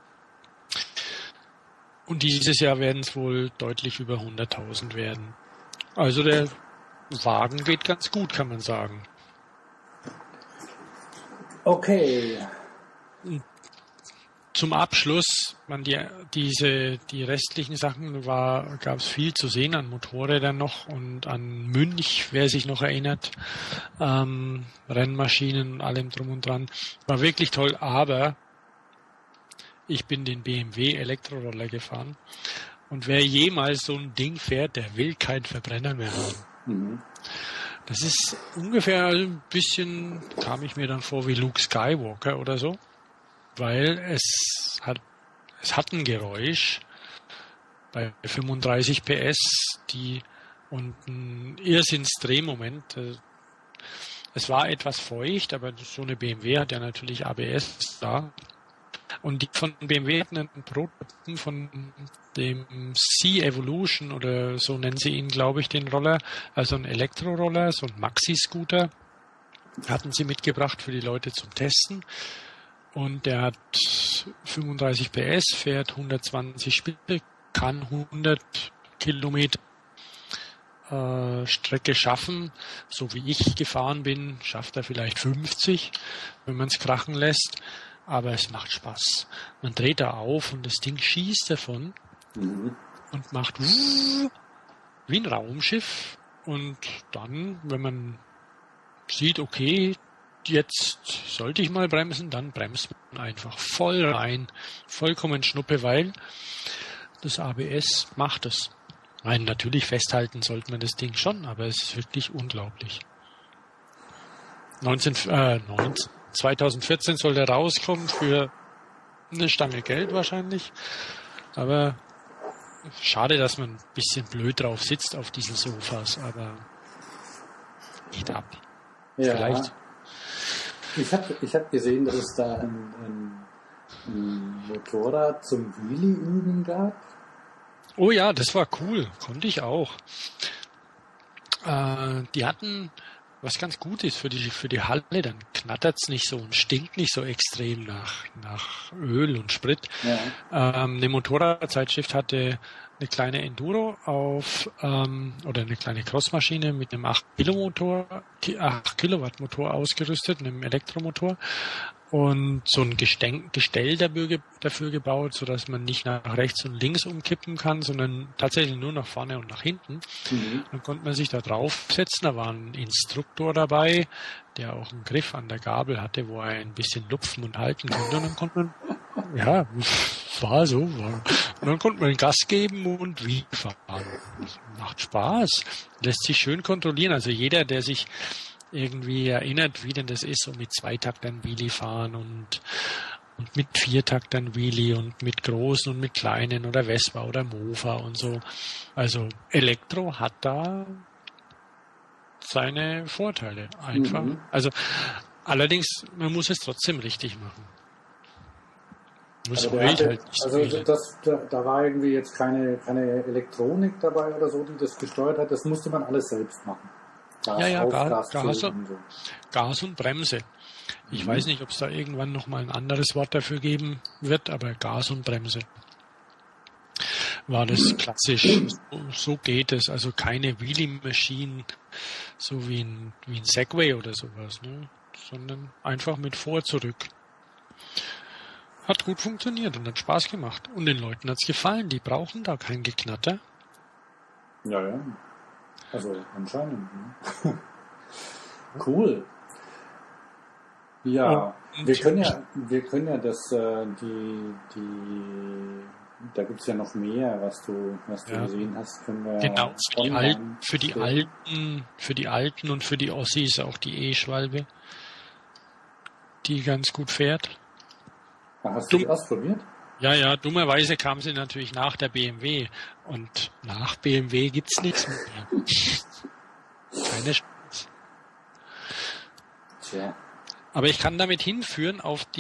Und dieses Jahr werden es wohl deutlich über 100.000 werden. Also der Wagen geht ganz gut, kann man sagen. Okay. Zum Abschluss, die restlichen Sachen gab es viel zu sehen an Motorrädern noch und an Münch, wer sich noch erinnert, Rennmaschinen und allem drum und dran. War wirklich toll, aber ich bin den BMW Elektroroller gefahren und wer jemals so ein Ding fährt, der will keinen Verbrenner mehr haben. Mhm. Das ist ungefähr ein bisschen, kam ich mir dann vor wie Luke Skywalker oder so. Weil es hat ein Geräusch bei 35 PS und ein Irrsinnsdrehmoment. Es war etwas feucht, aber so eine BMW hat ja natürlich ABS da. Und die von BMW hatten einen Prototypen von dem C-Evolution oder so nennen sie ihn, glaube ich, den Roller. Also ein Elektroroller, so ein Maxi-Scooter hatten sie mitgebracht für die Leute zum Testen. Und der hat 35 PS, fährt 120 Spitze, kann 100 Kilometer Strecke schaffen. So wie ich gefahren bin, schafft er vielleicht 50, wenn man es krachen lässt. Aber es macht Spaß. Man dreht da auf und das Ding schießt davon und macht wie ein Raumschiff. Und dann, wenn man sieht, okay, jetzt sollte ich mal bremsen, dann bremst man einfach voll rein, vollkommen Schnuppe, weil das ABS macht es. Nein, natürlich festhalten sollte man das Ding schon, aber es ist wirklich unglaublich. 2014 soll der rauskommen für eine Stange Geld wahrscheinlich, aber schade, dass man ein bisschen blöd drauf sitzt auf diesen Sofas, aber geht ab. Ja. Vielleicht. Ich hab gesehen, dass es da ein Motorrad zum Wheelie-Üben gab. Oh ja, das war cool. Konnte ich auch. Die hatten was ganz gut ist für die Halle, dann knattert's nicht so und stinkt nicht so extrem nach Öl und Sprit. Ja. Eine Motorradzeitschrift hatte eine kleine Enduro oder eine kleine Crossmaschine mit einem 8 Kilowatt Motor ausgerüstet, einem Elektromotor und so ein Gestell dafür gebaut, sodass man nicht nach rechts und links umkippen kann, sondern tatsächlich nur nach vorne und nach hinten. Mhm. Dann konnte man sich da draufsetzen, da war ein Instruktor dabei, der auch einen Griff an der Gabel hatte, wo er ein bisschen lupfen und halten konnte und dann konnte man, ja, war so. Und dann konnte man Gas geben und wie fahren. Das macht Spaß. Lässt sich schön kontrollieren. Also jeder, der sich irgendwie erinnert, wie denn das ist, so mit Zweitaktern Wheelie fahren und mit Viertaktern Wheelie und mit großen und mit kleinen oder Vespa oder Mofa und so. Also Elektro hat da seine Vorteile einfach. Mhm. Also allerdings, man muss es trotzdem richtig machen. Also da war irgendwie jetzt keine Elektronik dabei oder so, die das gesteuert hat. Das musste man alles selbst machen. Gas und Bremse. Ich weiß nicht, ob es da irgendwann nochmal ein anderes Wort dafür geben wird, aber Gas und Bremse war das klassisch. So geht es. Also keine Wheelie-Maschinen, so wie ein Segway oder sowas, ne? Sondern einfach mit vor, zurück. Hat gut funktioniert und hat Spaß gemacht. Und den Leuten hat's gefallen. Die brauchen da kein Geknatter. Ja. Also anscheinend. Ne? Cool. Ja, wir können ja das, da gibt's ja noch mehr, was du gesehen hast, können wir genau, für die Alten und für die Ossis auch die E-Schwalbe, die ganz gut fährt. Hast du die ausprobiert? Ja, dummerweise kam sie natürlich nach der BMW und nach BMW gibt's nichts mehr. Keine Chance. Tja. Aber ich kann damit hinführen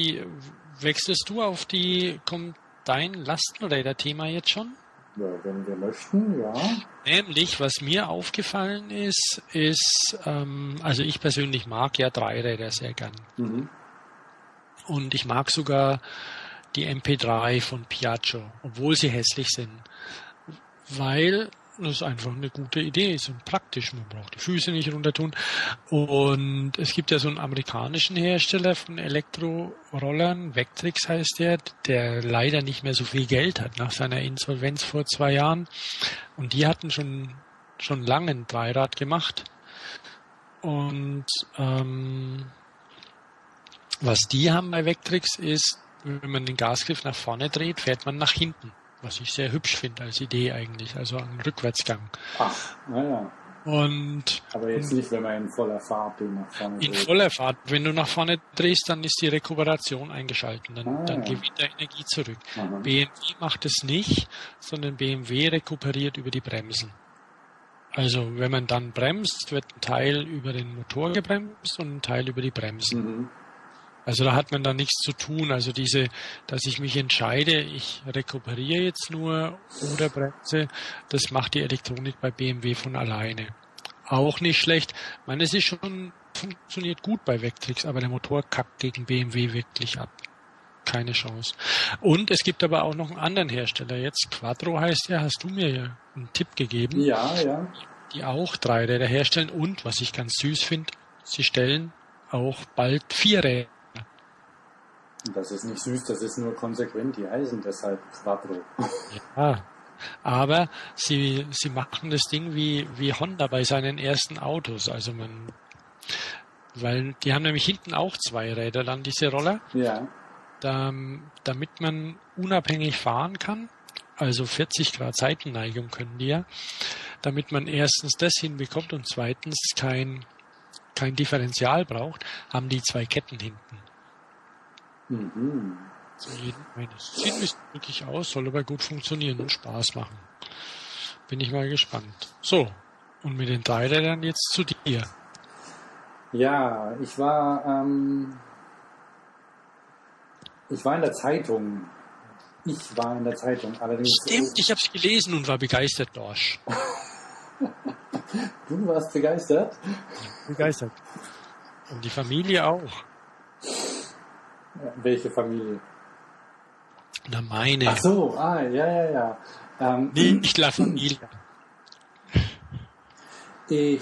kommt dein Lastenräder-Thema jetzt schon? Ja, wenn wir möchten, ja. Nämlich, was mir aufgefallen ist, also ich persönlich mag ja Dreiräder sehr gern. Mhm. Und ich mag sogar die MP3 von Piaggio, obwohl sie hässlich sind. Weil Das ist einfach eine gute Idee, ist und praktisch. Man braucht die Füße nicht runter tun. Und es gibt ja so einen amerikanischen Hersteller von Elektrorollern, Vectrix heißt der leider nicht mehr so viel Geld hat nach seiner Insolvenz vor 2 Jahren. Und die hatten schon lange ein Dreirad gemacht. Und was die haben bei Vectrix ist, wenn man den Gasgriff nach vorne dreht, fährt man nach hinten. Was ich sehr hübsch finde als Idee eigentlich, also ein Rückwärtsgang. Ach, naja. Aber jetzt nicht, wenn man in voller Fahrt nach vorne dreht. In voller Fahrt. Wenn du nach vorne drehst, dann ist die Rekuperation eingeschaltet. Dann gewinnt er Energie zurück. Aha. BMW macht es nicht, sondern BMW rekuperiert über die Bremsen. Also wenn man dann bremst, wird ein Teil über den Motor gebremst und ein Teil über die Bremsen. Mhm. Also da hat man dann nichts zu tun. Also dass ich mich entscheide, ich rekuperiere jetzt nur oder bremse, das macht die Elektronik bei BMW von alleine. Auch nicht schlecht. Ich meine, es ist schon, funktioniert gut bei Vectrix, aber der Motor kackt gegen BMW wirklich ab. Keine Chance. Und es gibt aber auch noch einen anderen Hersteller jetzt. Quattro heißt der, hast du mir ja einen Tipp gegeben. Ja. Die auch Dreiräder herstellen und, was ich ganz süß finde, sie stellen auch bald 4 Räder. Das ist nicht süß, das ist nur konsequent. Die heißen deshalb Quattro. Ja, aber sie machen das Ding wie Honda bei seinen ersten Autos. Also weil die haben nämlich hinten auch 2 Räder dann, diese Roller. Ja. Damit man unabhängig fahren kann. Also 40 Grad Seitenneigung können die ja. Damit man erstens das hinbekommt und zweitens kein Differential braucht, haben die 2 Ketten hinten. Mhm. So sieht nicht wirklich aus, soll aber gut funktionieren und Spaß machen. Bin ich mal gespannt. So, und mit den Dreirädern jetzt zu dir. Ja, ich war in der Zeitung. Allerdings. Stimmt, ich habe es gelesen und war begeistert, Dorsch. Du warst begeistert? Begeistert. Und die Familie auch. Welche Familie? Na, meine. Ach so, ja. Nicht La Familie. Die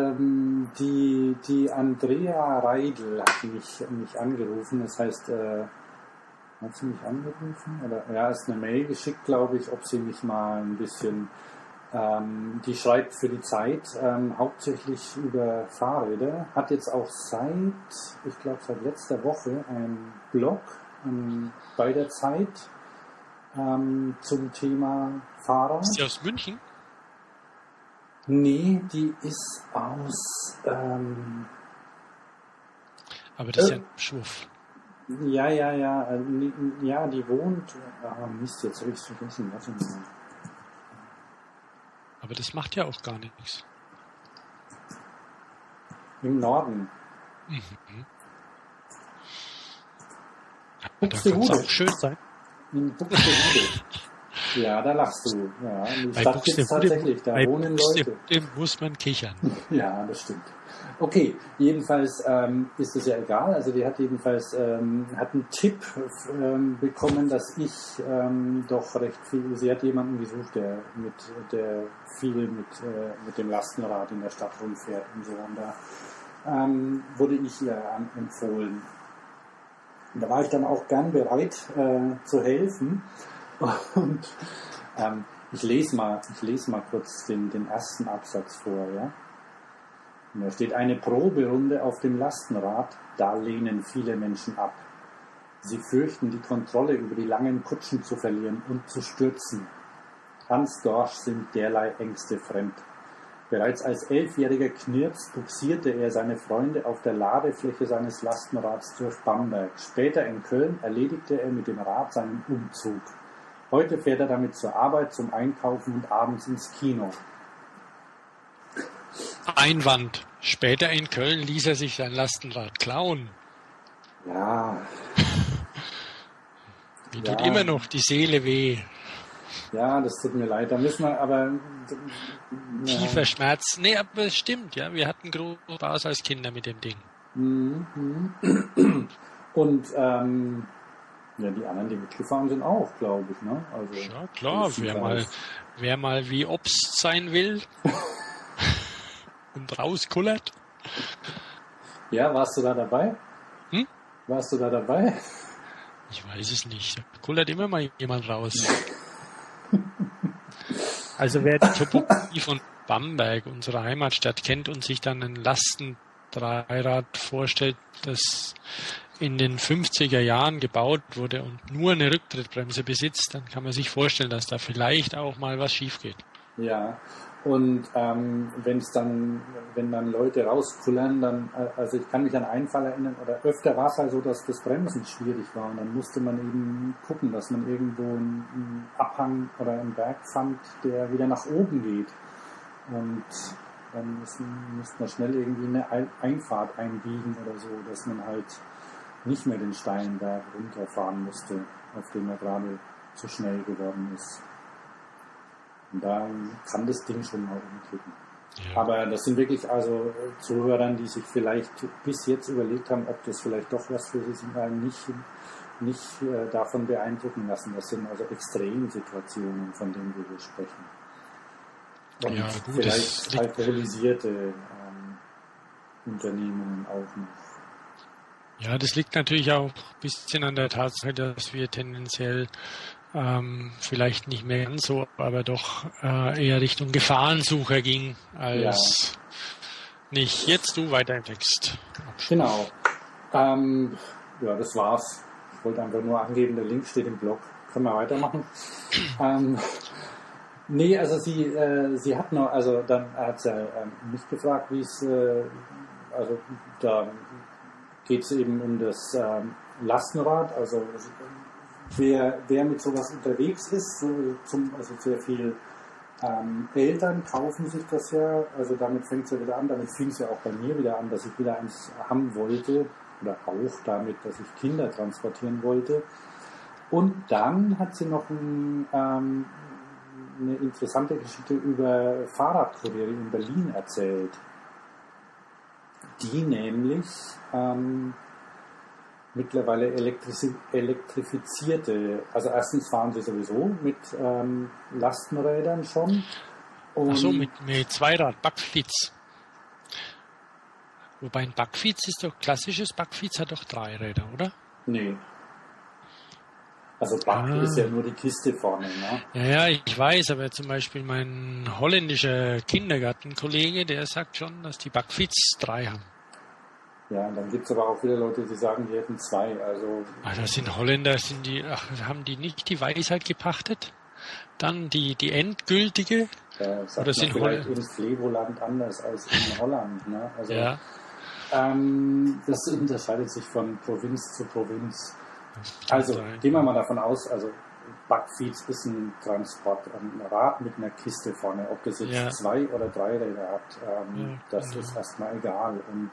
Andrea Reidel hat mich angerufen. Das heißt, hat sie mich angerufen? Oder ist eine Mail geschickt, glaube ich, ob sie mich mal ein bisschen. Die schreibt für die Zeit hauptsächlich über Fahrräder, hat jetzt auch seit letzter Woche einen Blog bei der Zeit zum Thema Fahrrad. Ist die aus München? Nee, die ist aus... aber das ist ja ein Schwuff. Ja, die wohnt... Mist, jetzt habe ich es vergessen. Warte mal. Aber das macht ja auch gar nichts. Im Norden. Mhm. Da kann es auch schön sein. In Buxtehude. Ja, da lachst du. Ja, die Stadt gibt es tatsächlich. Da wohnen Leute. Muss man kichern. Ja, das stimmt. Okay, jedenfalls ist es ja egal. Also die hat jedenfalls hat einen Tipp bekommen, dass ich doch recht viel. Sie hat jemanden gesucht, der viel mit dem Lastenrad in der Stadt rumfährt und so. Und da wurde ich ihr empfohlen. Und da war ich dann auch gern bereit zu helfen. Und ich lese mal kurz den ersten Absatz vor, ja. Und da steht: Eine Proberunde auf dem Lastenrad, da lehnen viele Menschen ab. Sie fürchten, die Kontrolle über die langen Kutschen zu verlieren und zu stürzen. Hans Dorsch sind derlei Ängste fremd. Bereits als 11-jähriger Knirps buxierte er seine Freunde auf der Ladefläche seines Lastenrads durch Bamberg. Später in Köln erledigte er mit dem Rad seinen Umzug. Heute fährt er damit zur Arbeit, zum Einkaufen und abends ins Kino. Einwand. Später in Köln ließ er sich sein Lastenrad klauen. Ja. Mir tut immer noch die Seele weh. Ja, das tut mir leid. Da müssen wir aber... Tiefer Schmerz. Nee, aber es stimmt, ja. Wir hatten großen Spaß als Kinder mit dem Ding. Und die anderen, die mitgefahren sind, auch, glaube ich. Ne? Also, ja, klar. wer mal wie Obst sein will und rauskullert. Ja, warst du da dabei? Hm? Warst du da dabei? Ich weiß es nicht. Da kullert immer mal jemand raus. Also wer die Topografie von Bamberg, unserer Heimatstadt, kennt und sich dann ein Lastendreirad vorstellt, das in den 50er Jahren gebaut wurde und nur eine Rücktrittbremse besitzt, dann kann man sich vorstellen, dass da vielleicht auch mal was schief geht. Ja, und wenn dann Leute rauskullern, dann, also ich kann mich an einen Fall erinnern, oder öfter war es halt so, dass das Bremsen schwierig war und dann musste man eben gucken, dass man irgendwo einen Abhang oder einen Berg fand, der wieder nach oben geht. Und dann müsste man schnell irgendwie eine Einfahrt einbiegen oder so, dass man halt nicht mehr den steilen Berg runterfahren musste, auf dem er gerade zu schnell geworden ist. Und da kann das Ding schon mal umkippen. Ja. Aber das sind wirklich also Zuhörern, die sich vielleicht bis jetzt überlegt haben, ob das vielleicht doch was für sie sind, nicht davon beeindrucken lassen. Das sind also Extremsituationen, von denen wir hier sprechen. Und ja, gut, vielleicht alkoholisierte Unternehmungen auch noch. Ja, das liegt natürlich auch ein bisschen an der Tatsache, dass wir tendenziell vielleicht nicht mehr ganz so, aber doch eher Richtung Gefahrensucher ging, als nicht jetzt du weiter im Text. Genau. Ja, das war's. Ich wollte einfach nur angeben, der Link steht im Blog. Können wir weitermachen? Nee, also sie hat noch, also dann hat sie mich gefragt, wie es, also da geht es eben um das Lastenrad, also wer mit sowas unterwegs ist, also sehr viel Eltern kaufen sich das ja, also damit fängt es ja wieder an, damit fing es ja auch bei mir wieder an, dass ich wieder eins haben wollte, oder auch damit, dass ich Kinder transportieren wollte. Und dann hat sie noch eine interessante Geschichte über Fahrradkuriere in Berlin erzählt, die nämlich mittlerweile elektrifizierte, also erstens fahren sie sowieso mit Lastenrädern schon. Ach so, mit Zweirad, Backfeeds. Wobei ein Backfeeds ist doch, klassisches Backfeeds hat doch 3 Räder, oder? Nee. Also Back ist ja nur die Kiste vorne, ne? Ja, ich weiß, aber zum Beispiel mein holländischer Kindergartenkollege, der sagt schon, dass die Backfeeds 3 haben. Ja, und dann gibt es aber auch wieder Leute, die sagen, die hätten 2. Also das sind Holländer, haben die nicht die Weisheit gepachtet? Dann die endgültige? Ja, das oder sind vielleicht in Flevoland anders als in Holland, ne? Also ja. Das unterscheidet sich von Provinz zu Provinz. Also gehen wir mal davon aus, also Backfeeds ist ein Transport, ein Rad mit einer Kiste vorne. Ob das jetzt 2 oder 3 Räder hat, das ist erstmal egal. Und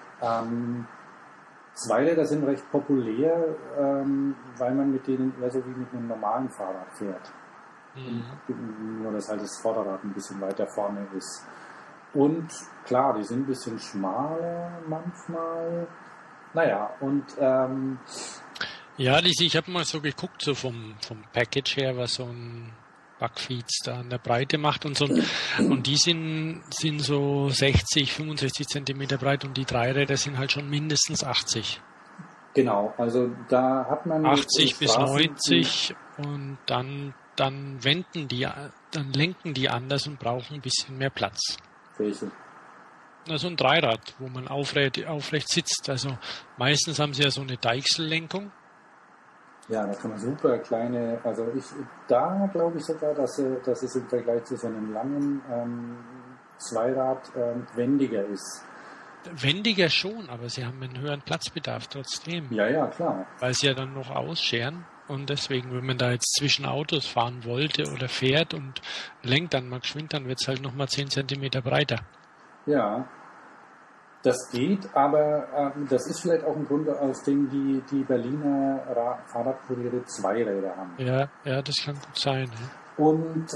Zweiräder sind recht populär, weil man mit denen eher so wie mit einem normalen Fahrrad fährt. Nur, dass halt das Vorderrad ein bisschen weiter vorne ist. Und klar, die sind ein bisschen schmaler manchmal. Naja, und ja, ich habe mal so geguckt, so vom Package her, was so ein Backfeeds da an der Breite macht und so. Und die sind so 60, 65 Zentimeter breit und die Dreiräder sind halt schon mindestens 80. Genau, also da hat man 80 bis 90 und dann lenken die anders und brauchen ein bisschen mehr Platz. Welche? Also ein Dreirad, wo man aufrecht sitzt. Also meistens haben sie ja so eine Deichsellenkung. Ja, da kann man super kleine, also da glaube ich sogar, dass es im Vergleich zu so einem langen Zweirad wendiger ist. Wendiger schon, aber sie haben einen höheren Platzbedarf trotzdem. Ja, klar. Weil sie ja dann noch ausscheren und deswegen, wenn man da jetzt zwischen Autos fahren wollte oder fährt und lenkt dann mal geschwind, dann wird es halt nochmal 10 Zentimeter breiter. Ja. Das geht, aber das ist vielleicht auch ein Grund, aus dem die Berliner Fahrradkuriere 2 Räder haben. Ja, das kann gut sein. Ja. Und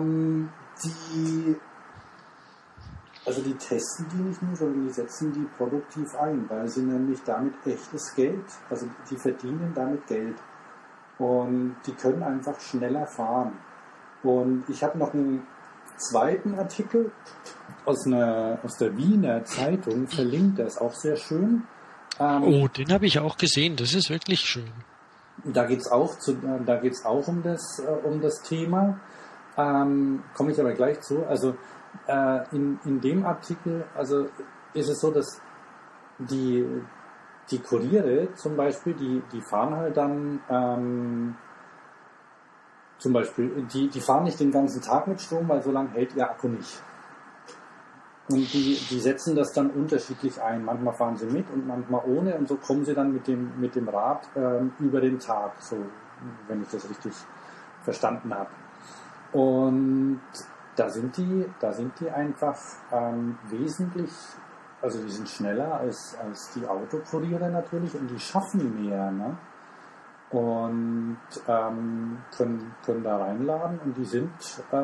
die testen die nicht nur, sondern die setzen die produktiv ein, weil sie nämlich damit echtes Geld, also die verdienen damit Geld. Und die können einfach schneller fahren. Und ich habe noch einen zweiten Artikel aus der Wiener Zeitung verlinkt, der ist auch sehr schön. Den habe ich auch gesehen, das ist wirklich schön. Da geht's auch um das Thema. Komme ich aber gleich zu. Also in dem Artikel, also ist es so, dass die Kuriere zum Beispiel, die fahren halt dann zum Beispiel, die fahren nicht den ganzen Tag mit Strom, weil so lange hält ihr Akku nicht. Und die setzen das dann unterschiedlich ein. Manchmal fahren sie mit und manchmal ohne und so kommen sie dann mit dem Rad über den Tag, so wenn ich das richtig verstanden habe. Und da sind die einfach wesentlich, also die sind schneller als die Autokuriere natürlich und die schaffen mehr, ne? Und können da reinladen und die sind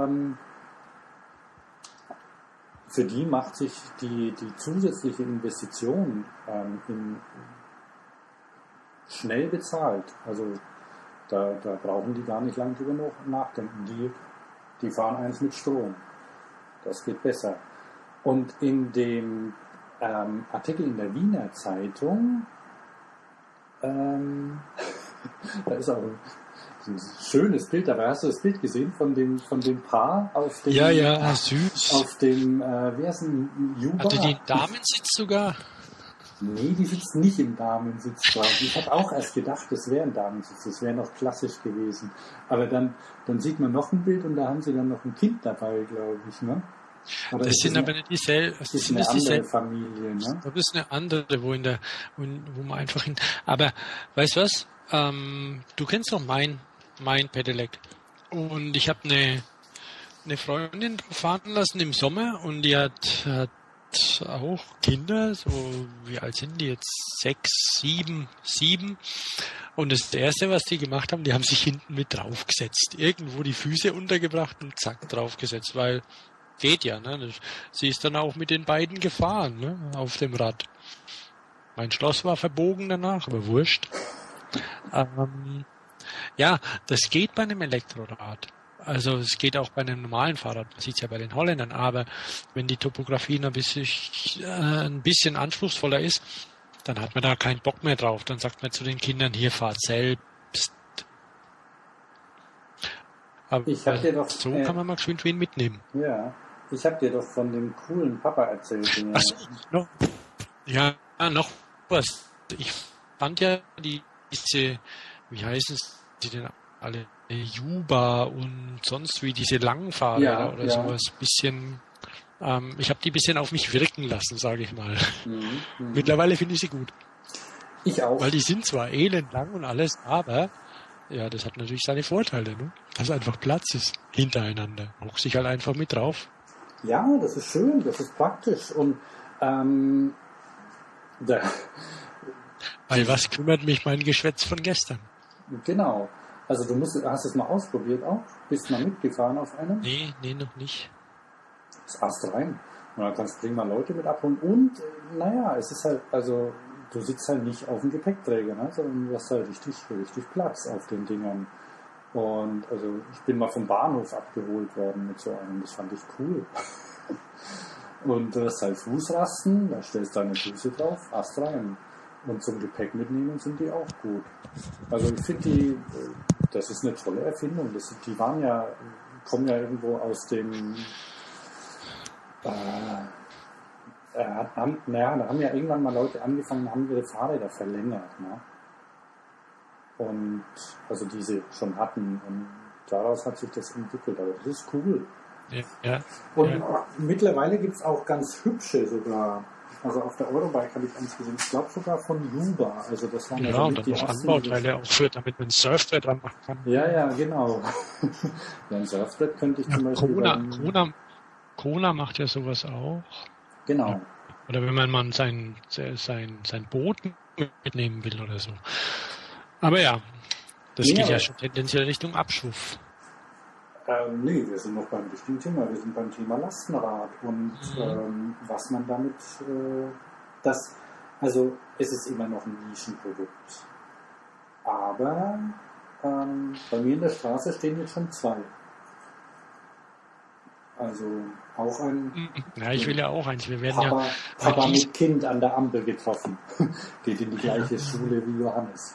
für die macht sich die zusätzliche Investition schnell bezahlt. Also da brauchen die gar nicht lange drüber nachdenken. Die fahren eins mit Strom. Das geht besser. Und in dem Artikel in der Wiener Zeitung da ist auch ein schönes Bild, aber hast du das Bild gesehen von dem Paar auf dem, süß. Auf dem, wie heißt denn, Juba? Hatte die Damensitz sogar? Nee, die sitzt nicht im Damensitz drauf. Ich habe auch erst gedacht, das wäre ein Damensitz, das wäre noch klassisch gewesen. Aber dann sieht man noch ein Bild und da haben sie dann noch ein Kind dabei, glaube ich, ne? Oder das sind aber nicht dieselben. Das ist eine andere Familie, ne? Das ist eine andere, wo man einfach hin. Aber weißt du was? Du kennst doch mein Pedelec. Und ich habe eine Freundin drauf fahren lassen im Sommer und die hat auch Kinder, so wie alt sind die jetzt? 6, 7. Und das Erste, was die gemacht haben, die haben sich hinten mit draufgesetzt. Irgendwo die Füße untergebracht und zack, draufgesetzt, weil geht ja, ne? Sie ist dann auch mit den beiden gefahren, ne? Auf dem Rad. Mein Schloss war verbogen danach, aber wurscht. Ja, das geht bei einem Elektrorad. Also es geht auch bei einem normalen Fahrrad. Man sieht es ja bei den Holländern. Aber wenn die Topografie ein bisschen anspruchsvoller ist, dann hat man da keinen Bock mehr drauf. Dann sagt man zu den Kindern, hier fahrt selbst. Aber so kann man mal geschwind wen mitnehmen. Ja, ich habe dir doch von dem coolen Papa erzählt. Ach so, noch was. Ich fand ja diese, wie heißen die denn alle, Juba und sonst wie diese langen Fahrräder oder sowas, bisschen, ich habe die ein bisschen auf mich wirken lassen, sage ich mal. Mittlerweile finde ich sie gut. Ich auch. Weil die sind zwar elendlang und alles, aber ja, das hat natürlich seine Vorteile, ne? Dass einfach Platz ist hintereinander. Hock sich halt einfach mit drauf. Ja, das ist schön, das ist praktisch und weil was kümmert mich mein Geschwätz von gestern? Genau. Also hast es mal ausprobiert auch? Bist mal mitgefahren auf einem? Nee, noch nicht. Das Ast rein. Und dann kannst du prima Leute mit abholen. Und, naja, es ist halt, also, du sitzt halt nicht auf dem Gepäckträger, ne? Sondern du hast halt richtig Platz auf den Dingern. Und, also, ich bin mal vom Bahnhof abgeholt worden mit so einem. Das fand ich cool. Und du hast halt Fußrasten, da stellst du deine Füße drauf, Ast rein. Und zum Gepäck mitnehmen sind die auch gut. Also ich finde das ist eine tolle Erfindung. Die kommen ja irgendwo aus dem, da haben ja irgendwann mal Leute angefangen, haben ihre Fahrräder verlängert, ne? Und also diese schon hatten und daraus hat sich das entwickelt. Aber das ist cool. Ja. Und mittlerweile gibt es auch ganz hübsche sogar. Also auf der Eurobike habe ich eins gesehen. Ich glaube sogar von Juba. Also das waren und dann noch Anbauteile auch für, damit man ein Surfbrett dran machen kann. Ja, genau. Ja, ein Surfbrett könnte ich zum Beispiel... Kona macht ja sowas auch. Genau. Ja. Oder wenn man mal sein Boot mitnehmen will oder so. Aber ja, das geht ja schon tendenziell Richtung Abschwuff. Nee, wir sind noch beim richtigen Thema. Wir sind beim Thema Lastenrad und was man damit, also es ist immer noch ein Nischenprodukt. Aber bei mir in der Straße stehen jetzt schon 2. Also auch ein Ja, ich will ja auch eins. Wir werden Papa mit Kind an der Ampel getroffen. Geht in die gleiche Schule wie Johannes.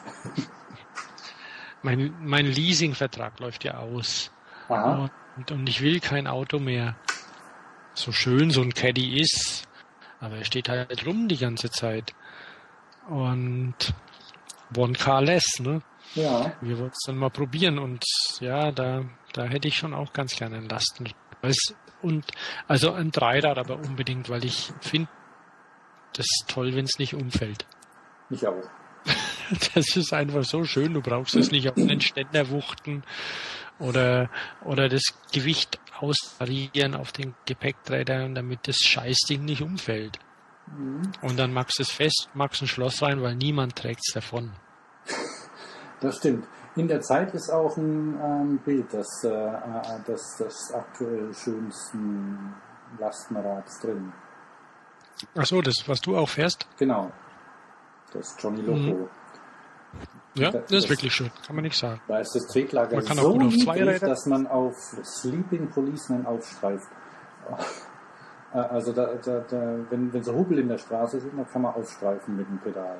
Mein Leasingvertrag läuft ja aus. Aha. Und ich will kein Auto mehr. So schön so ein Caddy ist, aber er steht halt rum die ganze Zeit. Und one car less, ne? Ja. Wir wollen es dann mal probieren und ja, da hätte ich schon auch ganz gerne einen Lastenrad. Und also ein Dreirad aber unbedingt, weil ich finde das toll, wenn es nicht umfällt. Ich auch. Das ist einfach so schön, du brauchst es nicht auf den Ständer wuchten oder das Gewicht austarieren auf den Gepäckträgern, damit das Scheißding nicht umfällt. Und dann machst du es fest, machst ein Schloss rein, weil niemand trägt es davon. Das stimmt. In der Zeit ist auch ein Bild des aktuell schönsten Lastenrads drin. Ach so, das, was du auch fährst? Genau. Das Johnny Loco. Ja, das ist wirklich schön, kann man nicht sagen. Da ist das Tretlager Man kann so auch gut auf niedrig, Zweiräder, dass man auf Sleeping Policeman aufstreift. Also wenn so Hubel in der Straße sind, dann kann man aufstreifen mit dem Pedal.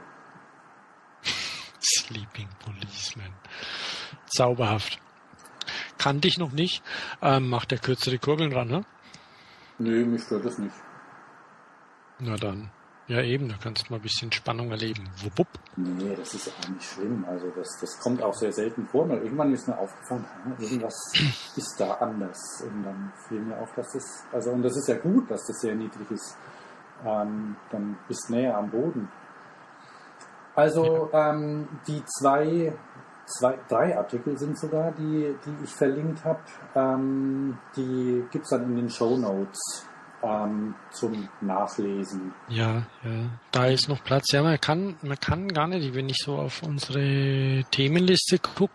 Sleeping Policeman. Zauberhaft. Kannte ich noch nicht. Macht der kürzere Kurbeln dran, ne? Nö, mich stört das nicht. Na dann. Ja eben, da kannst du mal ein bisschen Spannung erleben. Wupp. Nee, das ist auch nicht schlimm. Also das kommt auch sehr selten vor. Weil irgendwann ist mir aufgefallen, irgendwas ist da anders. Und dann fiel mir auf, dass das, also und das ist ja gut, dass das sehr niedrig ist. Dann bist du näher am Boden. Also die drei Artikel sind sogar, die ich verlinkt habe. Die gibt es dann in den Shownotes zum Nachlesen. Ja, da ist noch Platz. Ja, man kann gar nicht, wenn ich so auf unsere Themenliste gucke.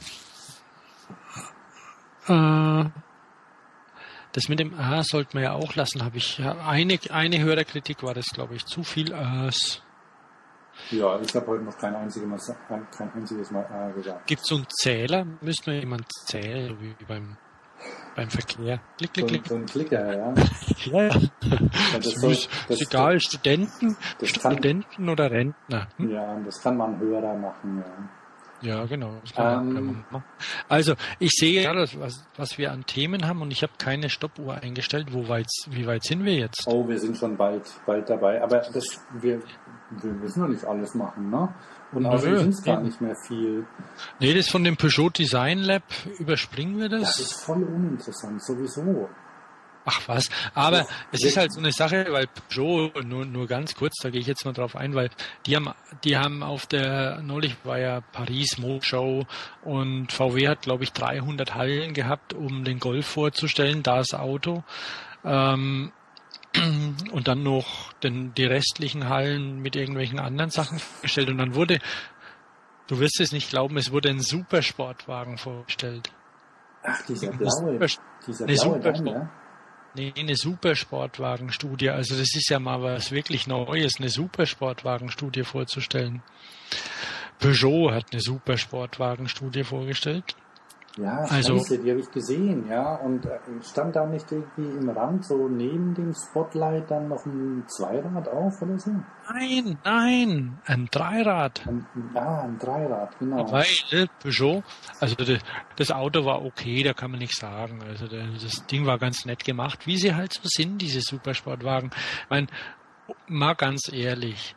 Das mit dem sollte man ja auch lassen, habe ich. Ja, eine Hörerkritik war das, glaube ich, zu viel Ja, ich habe heute noch kein einziges Mal gesagt. Gibt es so einen Zähler? Müsste man jemand zählen, wie beim Verkehr? Klick, klick, klick. So ein Klicker, ja. Ja. Das ist egal, Studenten oder Rentner. Ja, das kann man Hörer machen, ja. Ja, genau. Das kann man machen. Also, ich sehe ja, was wir an Themen haben und ich habe keine Stoppuhr eingestellt. Wie weit sind wir jetzt? Oh, wir sind schon bald dabei. Aber wir müssen noch nicht alles machen, ne? Und außerdem sind es gar nicht mehr viel. Nee, das von dem Peugeot Design Lab, überspringen wir das? Das ist voll uninteressant, sowieso. Ach was, aber es ist halt so eine Sache, weil Peugeot, nur ganz kurz, da gehe ich jetzt mal drauf ein, weil die haben neulich war ja Paris Motorshow und VW hat, glaube ich, 300 Hallen gehabt, um den Golf vorzustellen, das Auto. Und dann noch die restlichen Hallen mit irgendwelchen anderen Sachen vorgestellt. Und dann du wirst es nicht glauben, es wurde ein Supersportwagen vorgestellt. Ach, dieser blaue Dann, ja? Nee, eine Supersportwagenstudie. Also das ist ja mal was wirklich Neues, eine Supersportwagenstudie vorzustellen. Peugeot hat eine Supersportwagenstudie vorgestellt. Ja, scheiße, die habe ich gesehen, ja. Und stand da nicht irgendwie im Rand so neben dem Spotlight dann noch ein Zweirad auf oder so? Nein, ein Dreirad. Ein Dreirad, genau. Weil Peugeot, also das Auto war okay, da kann man nichts sagen. Also das Ding war ganz nett gemacht, wie sie halt so sind, diese Supersportwagen. Ich meine, mal ganz ehrlich,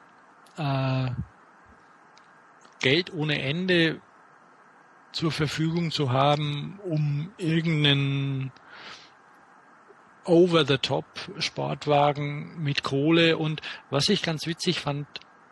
Geld ohne Ende zur Verfügung zu haben, um irgendeinen Over-the-Top-Sportwagen mit Kohle und was ich ganz witzig fand,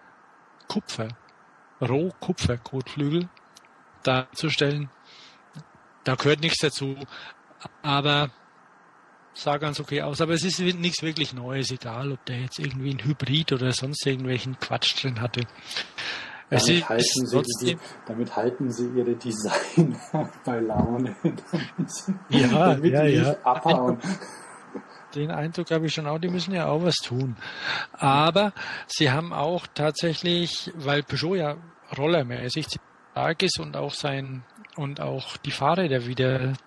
Rohkupfer-Kotflügel darzustellen. Da gehört nichts dazu, aber sah ganz okay aus. Aber es ist nichts wirklich Neues, egal ob der jetzt irgendwie ein Hybrid oder sonst irgendwelchen Quatsch drin hatte. Damit halten sie ihre Design bei Laune. Damit nicht abhauen. Den Eindruck habe ich schon auch, die müssen ja auch was tun. Aber sie haben auch tatsächlich, weil Peugeot ja rollermäßig stark ist und auch die Fahrräder wieder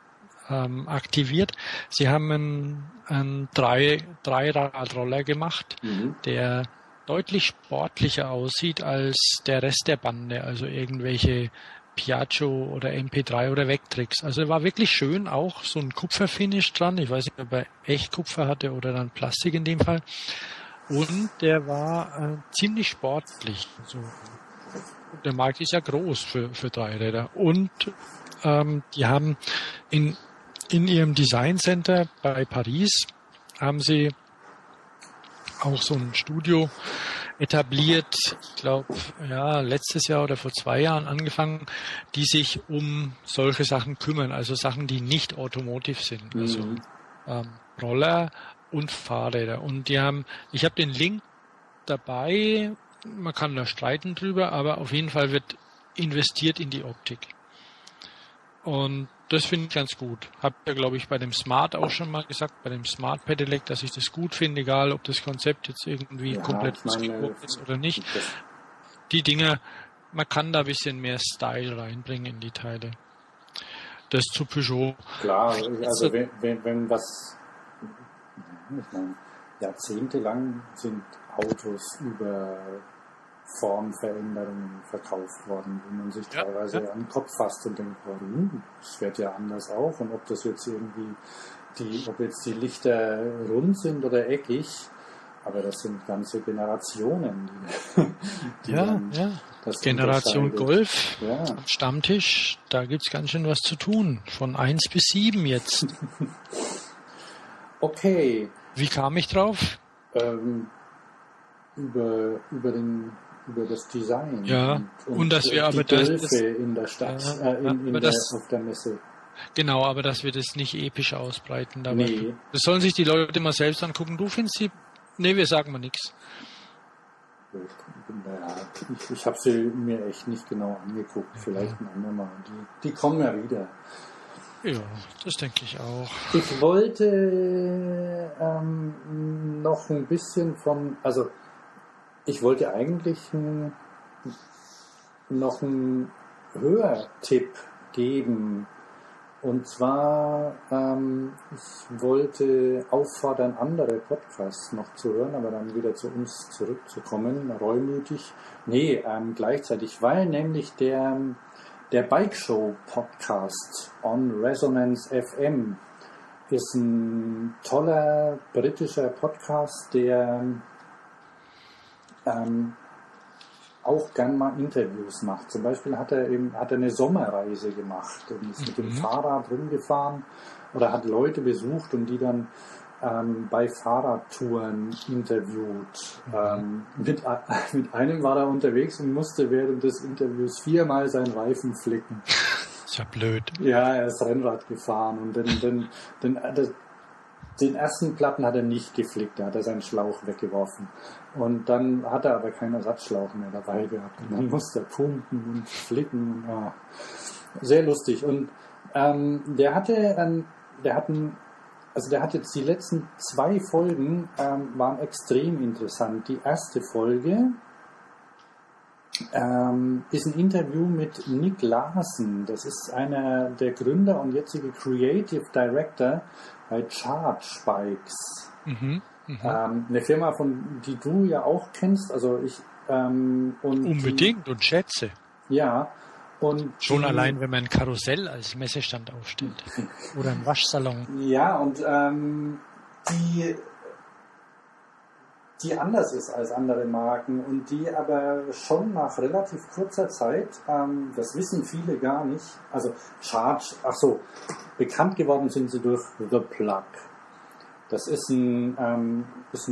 aktiviert. Sie haben einen Dreiradroller gemacht, der deutlich sportlicher aussieht als der Rest der Bande, also irgendwelche Piaggio oder MP3 oder Vectrix. Also er war wirklich schön, auch so ein Kupferfinish dran. Ich weiß nicht, ob er echt Kupfer hatte oder dann Plastik in dem Fall. Und der war ziemlich sportlich. Also, der Markt ist ja groß für Dreiräder. Und die haben in ihrem Design Center bei Paris haben sie auch so ein Studio etabliert, ich glaube, ja, letztes Jahr oder vor 2 Jahren angefangen, die sich um solche Sachen kümmern, also Sachen, die nicht automotive sind, also Roller und Fahrräder. Und ich habe den Link dabei, man kann da streiten drüber, aber auf jeden Fall wird investiert in die Optik. Und das finde ich ganz gut. Hab ja, glaube ich, bei dem Smart auch schon mal gesagt, bei dem Smart Pedelec, dass ich das gut finde, egal ob das Konzept jetzt irgendwie komplett ausgeguckt ist oder nicht. Die Dinger, man kann da ein bisschen mehr Style reinbringen in die Teile. Das zu Peugeot. Klar, also wenn was, ich meine, jahrzehntelang sind Autos über Formveränderungen verkauft worden, wo man sich teilweise an den Kopf fasst und denkt, es wird ja anders auch, und ob das jetzt irgendwie ob jetzt die Lichter rund sind oder eckig, aber das sind ganze Generationen, die das Generation Golf am Stammtisch, da gibt's ganz schön was zu tun, von 1 bis 7 jetzt. Okay. Wie kam ich drauf? Über das Design. Ja, und dass wir aber das in der Stadt, auf der Messe. Genau, aber dass wir das nicht episch ausbreiten. Dabei. Nee. Das sollen sich die Leute mal selbst angucken. Du findest sie? Nee, wir sagen mal nichts. Naja, ich habe sie mir echt nicht genau angeguckt. Vielleicht ein andermal. Die kommen ja wieder. Ja, das denke ich auch. Ich wollte noch ein bisschen ich wollte eigentlich noch einen Hörtipp geben. Und zwar, ich wollte auffordern, andere Podcasts noch zu hören, aber dann wieder zu uns zurückzukommen, reumütig. Nee, gleichzeitig, weil nämlich der Bike Show Podcast on Resonance FM ist ein toller britischer Podcast, der auch gern mal Interviews macht. Zum Beispiel hat er eine Sommerreise gemacht und ist mit dem Fahrrad rumgefahren oder hat Leute besucht und die dann bei Fahrradtouren interviewt. Mit einem war er unterwegs und musste während des Interviews 4-mal seinen Reifen flicken. Ist ja blöd. Ja, er ist Rennrad gefahren und den ersten Platten hat er nicht geflickt, da hat er seinen Schlauch weggeworfen. Und dann hat er aber keinen Ersatzschlauch mehr dabei gehabt. Und dann musste er pumpen und flicken. Sehr lustig. Und der hat jetzt die letzten 2 Folgen waren extrem interessant. Die erste Folge ist ein Interview mit Nick Larsen. Das ist einer der Gründer und jetzige Creative Director bei Charge Bikes. Eine Firma, die du ja auch kennst. Also unbedingt und schätze. Ja. Und schon allein, wenn man ein Karussell als Messestand aufstellt. Oder ein Waschsalon. Ja, und die anders ist als andere Marken und die aber schon nach relativ kurzer Zeit, das wissen viele gar nicht, also bekannt geworden sind sie durch The Plug. Das ist ein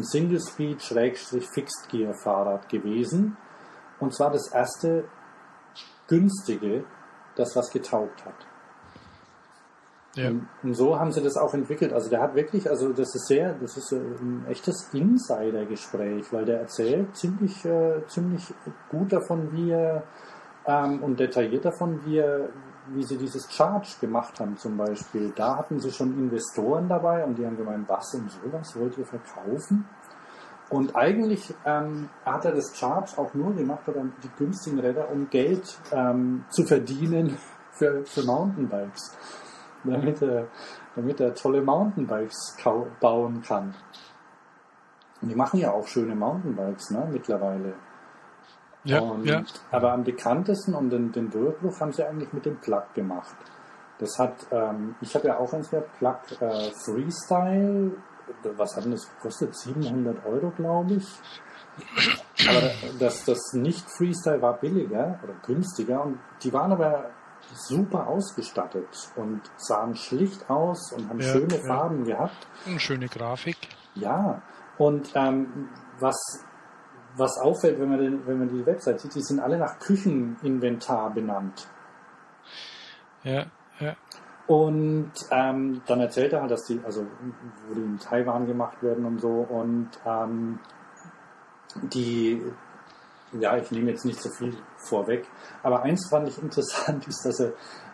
Single-Speed/Fixed-Gear-Fahrrad gewesen und zwar das erste günstige, das was getaugt hat. Ja. Und so haben sie das auch entwickelt. Also der hat wirklich, das ist ein echtes Insider-Gespräch, weil der erzählt ziemlich gut davon, wie er und detailliert davon, wie sie dieses Charge gemacht haben zum Beispiel. Da hatten sie schon Investoren dabei und die haben gemeint, was und sowas wollt ihr verkaufen? Und eigentlich hat er das Charge auch nur gemacht, oder die günstigen Räder, um Geld zu verdienen für Mountainbikes. damit er tolle Mountainbikes bauen kann. Und die machen ja auch schöne Mountainbikes, ne, mittlerweile. Ja, ja. Aber am bekanntesten und den Durchbruch haben sie eigentlich mit dem Plug gemacht. Das hat, ich habe ja auch eins gehabt, Plug Freestyle, was hat denn das gekostet? 700 €, glaube ich. Aber das nicht Freestyle war billiger oder günstiger und die waren aber super ausgestattet und sahen schlicht aus und haben schöne Farben gehabt. Eine schöne Grafik. Ja, und was auffällt, wenn man die Website sieht, die sind alle nach Kücheninventar benannt. Ja. Und dann erzählt er halt, dass wo die in Taiwan gemacht werden und so. Und ich nehme jetzt nicht so viel vorweg, aber eins fand ich interessant, ist, dass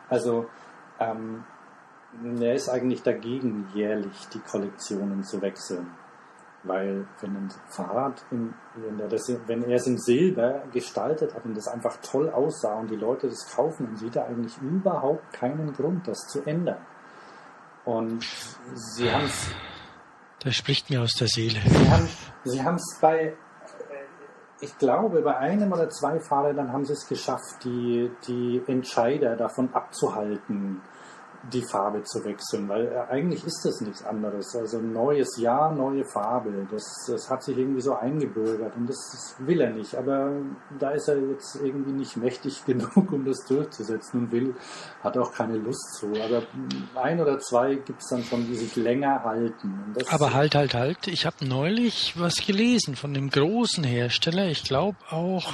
er ist eigentlich dagegen, jährlich die Kollektionen zu wechseln. Weil wenn ein Fahrrad, wenn er es in Silber gestaltet hat und das einfach toll aussah und die Leute das kaufen, dann sieht er eigentlich überhaupt keinen Grund, das zu ändern. Und sie haben es... Das spricht mir aus der Seele. Sie haben es ich glaube, bei einem oder zwei Fahrrädern haben sie es geschafft, die Entscheider davon abzuhalten, die Farbe zu wechseln, weil eigentlich ist das nichts anderes. Also ein neues Jahr, neue Farbe, das hat sich irgendwie so eingebürgert und das will er nicht. Aber da ist er jetzt irgendwie nicht mächtig genug, um das durchzusetzen und hat auch keine Lust zu. Aber ein oder zwei gibt es dann schon, die sich länger halten. Aber halt. Ich habe neulich was gelesen von dem großen Hersteller, ich glaube auch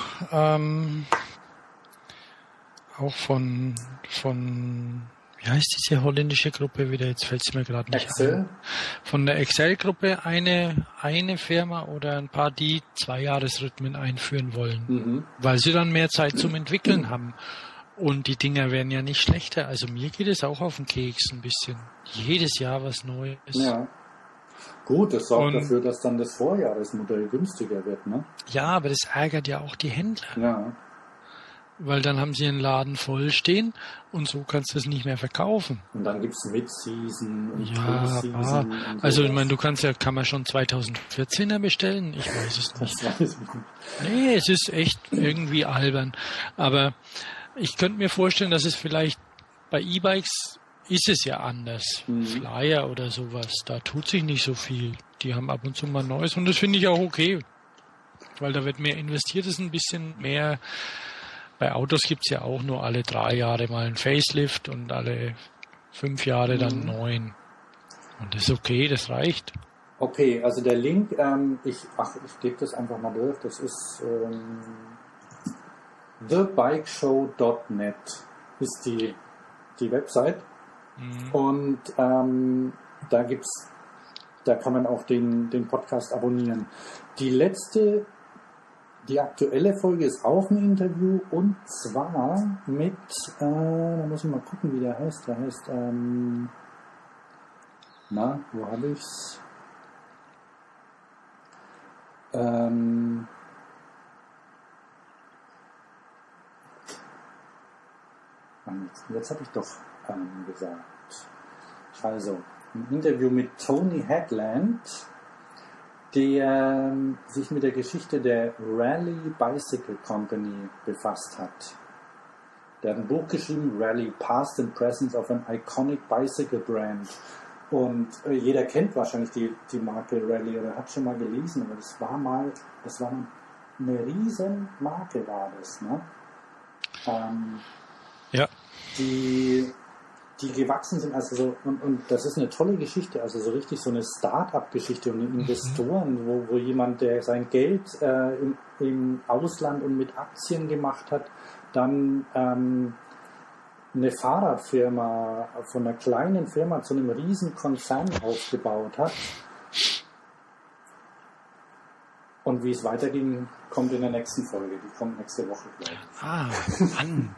von wie heißt diese holländische Gruppe wieder? Jetzt fällt es mir gerade nicht ein. Von der Excel-Gruppe eine Firma oder ein paar, die 2-Jahresrhythmen einführen wollen, weil sie dann mehr Zeit zum Entwickeln haben. Und die Dinger werden ja nicht schlechter. Also mir geht es auch auf den Keks ein bisschen. Jedes Jahr was Neues. Ja. Gut, das sorgt dafür, dass dann das Vorjahresmodell günstiger wird, ne? Ja, aber das ärgert ja auch die Händler. Ja. Weil dann haben sie einen Laden voll stehen und so kannst du es nicht mehr verkaufen. Und dann gibt es Mid-Season und Pre-Season. Also ich meine, kann man schon 2014er bestellen? Ich weiß es nicht. Das weiß ich nicht. Nee, es ist echt irgendwie albern. Aber ich könnte mir vorstellen, dass es vielleicht bei E-Bikes ist es ja anders. Flyer oder sowas, da tut sich nicht so viel. Die haben ab und zu mal Neues und das finde ich auch okay. Weil da wird mehr investiert, ist ein bisschen mehr. Bei Autos gibt es ja auch nur alle 3 Jahre mal ein Facelift und alle 5 Jahre dann neuen. Und das ist okay, das reicht. Okay, also der Link, ich gebe das einfach mal durch, das ist thebikeshow.net ist die Website. Und da kann man auch den Podcast abonnieren. Die aktuelle Folge ist auch ein Interview und zwar mit, da muss ich mal gucken, wie der heißt. Der heißt, wo habe ich's? Jetzt habe ich doch gesagt. Also, ein Interview mit Tony Headland, der sich mit der Geschichte der Raleigh Bicycle Company befasst hat. Der hat ein Buch geschrieben, Raleigh, Past and Presence of an Iconic Bicycle Brand. Und jeder kennt wahrscheinlich die Marke Raleigh oder hat schon mal gelesen, aber das war eine riesen Marke, war das, ne? Ja. Die gewachsen sind, also so, und das ist eine tolle Geschichte, also so richtig so eine Start-up-Geschichte und Investoren, wo jemand, der sein Geld im Ausland und mit Aktien gemacht hat, dann eine Fahrradfirma von einer kleinen Firma zu einem riesen Konzern aufgebaut hat. Und wie es weiterging, kommt in der nächsten Folge. Die kommt nächste Woche, glaube ich. Ah, Mann.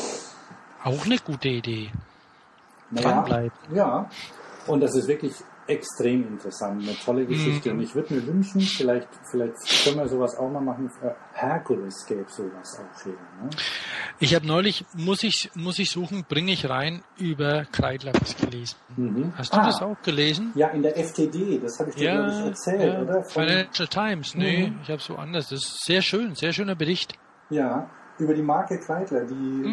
Auch eine gute Idee. Ja, und das ist wirklich extrem interessant, eine tolle Geschichte. Und ich würde mir wünschen, vielleicht können wir sowas auch mal machen. Herkules gäbe sowas auch hier. Ne? Ich habe neulich, muss ich suchen, bringe ich rein, über Kreidler was gelesen. Hast du das auch gelesen? Ja, in der FTD, das habe ich dir, glaube ich, erzählt, oder? Financial Times, nee, ich habe es woanders. Das ist sehr schön, sehr schöner Bericht. Ja, über die Marke Kreidler,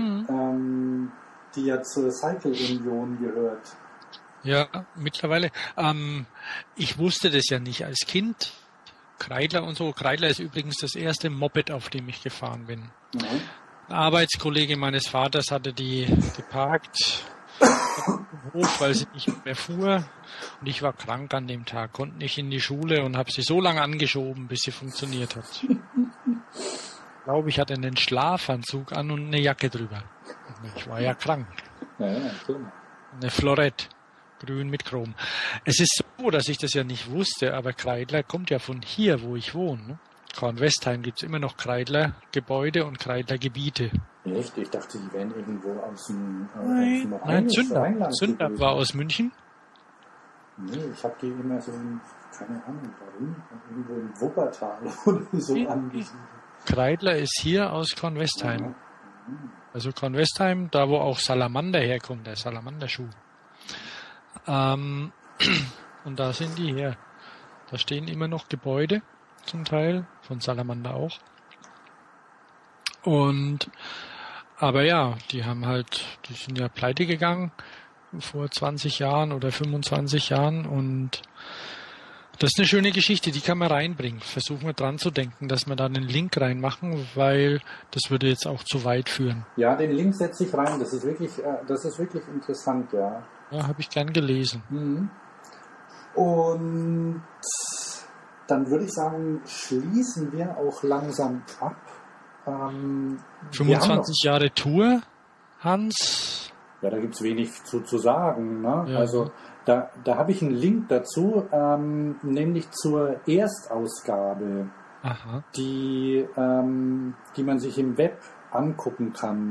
die ja zur Cycle Union gehört. Ja, mittlerweile. Ich wusste das ja nicht als Kind. Kreidler und so. Kreidler ist übrigens das erste Moped, auf dem ich gefahren bin. Mhm. Ein Arbeitskollege meines Vaters hatte die geparkt hoch, weil sie nicht mehr fuhr. Und ich war krank an dem Tag, konnte nicht in die Schule und habe sie so lange angeschoben, bis sie funktioniert hat. Ich glaube, ich hatte einen Schlafanzug an und eine Jacke drüber. Ich war ja krank. Ja, klar. Eine Florette. Grün mit Chrom. Es ist so, dass ich das ja nicht wusste, aber Kreidler kommt ja von hier, wo ich wohne. Ne? Kornwestheim gibt es immer noch Kreidler-Gebäude und Kreidler-Gebiete. Echt? Ich dachte, die wären irgendwo aus dem Nein, Zünder war aus München. Nee, ich habe die immer so in, keine Ahnung warum, irgendwo in Wuppertal oder so angesiedelt. Kreidler ist hier aus Kornwestheim. Ja. Also Kornwestheim, da wo auch Salamander herkommt, der Salamanderschuh. Und da sind die her. Da stehen immer noch Gebäude, zum Teil, von Salamander auch. Aber ja, die sind ja pleite gegangen vor 20 Jahren oder 25 Jahren und das ist eine schöne Geschichte, die kann man reinbringen. Versuchen wir dran zu denken, dass wir da einen Link reinmachen, weil das würde jetzt auch zu weit führen. Ja, den Link setze ich rein, das ist wirklich interessant, ja. Ja, habe ich gern gelesen. Mhm. Und dann würde ich sagen, schließen wir auch langsam ab. 25 Jahre Tour, Hans. Ja, da gibt es wenig zu sagen. Ne? Ja. Also da habe ich einen Link dazu, nämlich zur Erstausgabe, die man sich im Web angucken kann.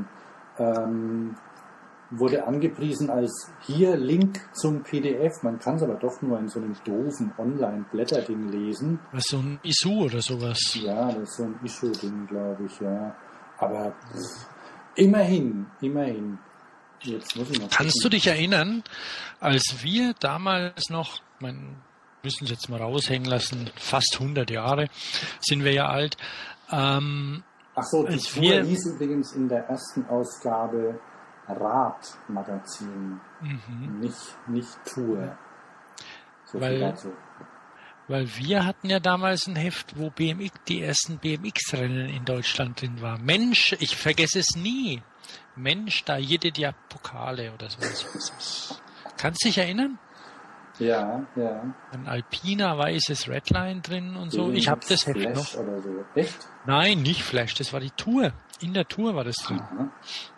Wurde angepriesen als hier Link zum PDF. Man kann es aber doch nur in so einem doofen Online-Blätterding lesen. Das ist so ein Issue oder sowas. Ja, das ist so ein Issue-Ding, glaube ich, ja. Aber immerhin. Jetzt muss ich noch Kannst du dich erinnern, als wir damals noch, müssen es jetzt mal raushängen lassen, fast 100 Jahre sind wir ja alt. Ach so, die Tour hieß übrigens in der ersten Ausgabe Radmagazin, nicht Tour. So viel dazu. Weil wir hatten ja damals ein Heft, wo die ersten BMX-Rennen in Deutschland drin waren. Mensch, ich vergesse es nie. Mensch, da jede die Pokale oder sowas. Kannst du dich erinnern? Ja. Ein alpiner weißes Redline drin und so. Ich habe das Heft Flash noch. Oder so. Echt? Nein, nicht Flash, das war die Tour. In der Tour war das drin. Aha.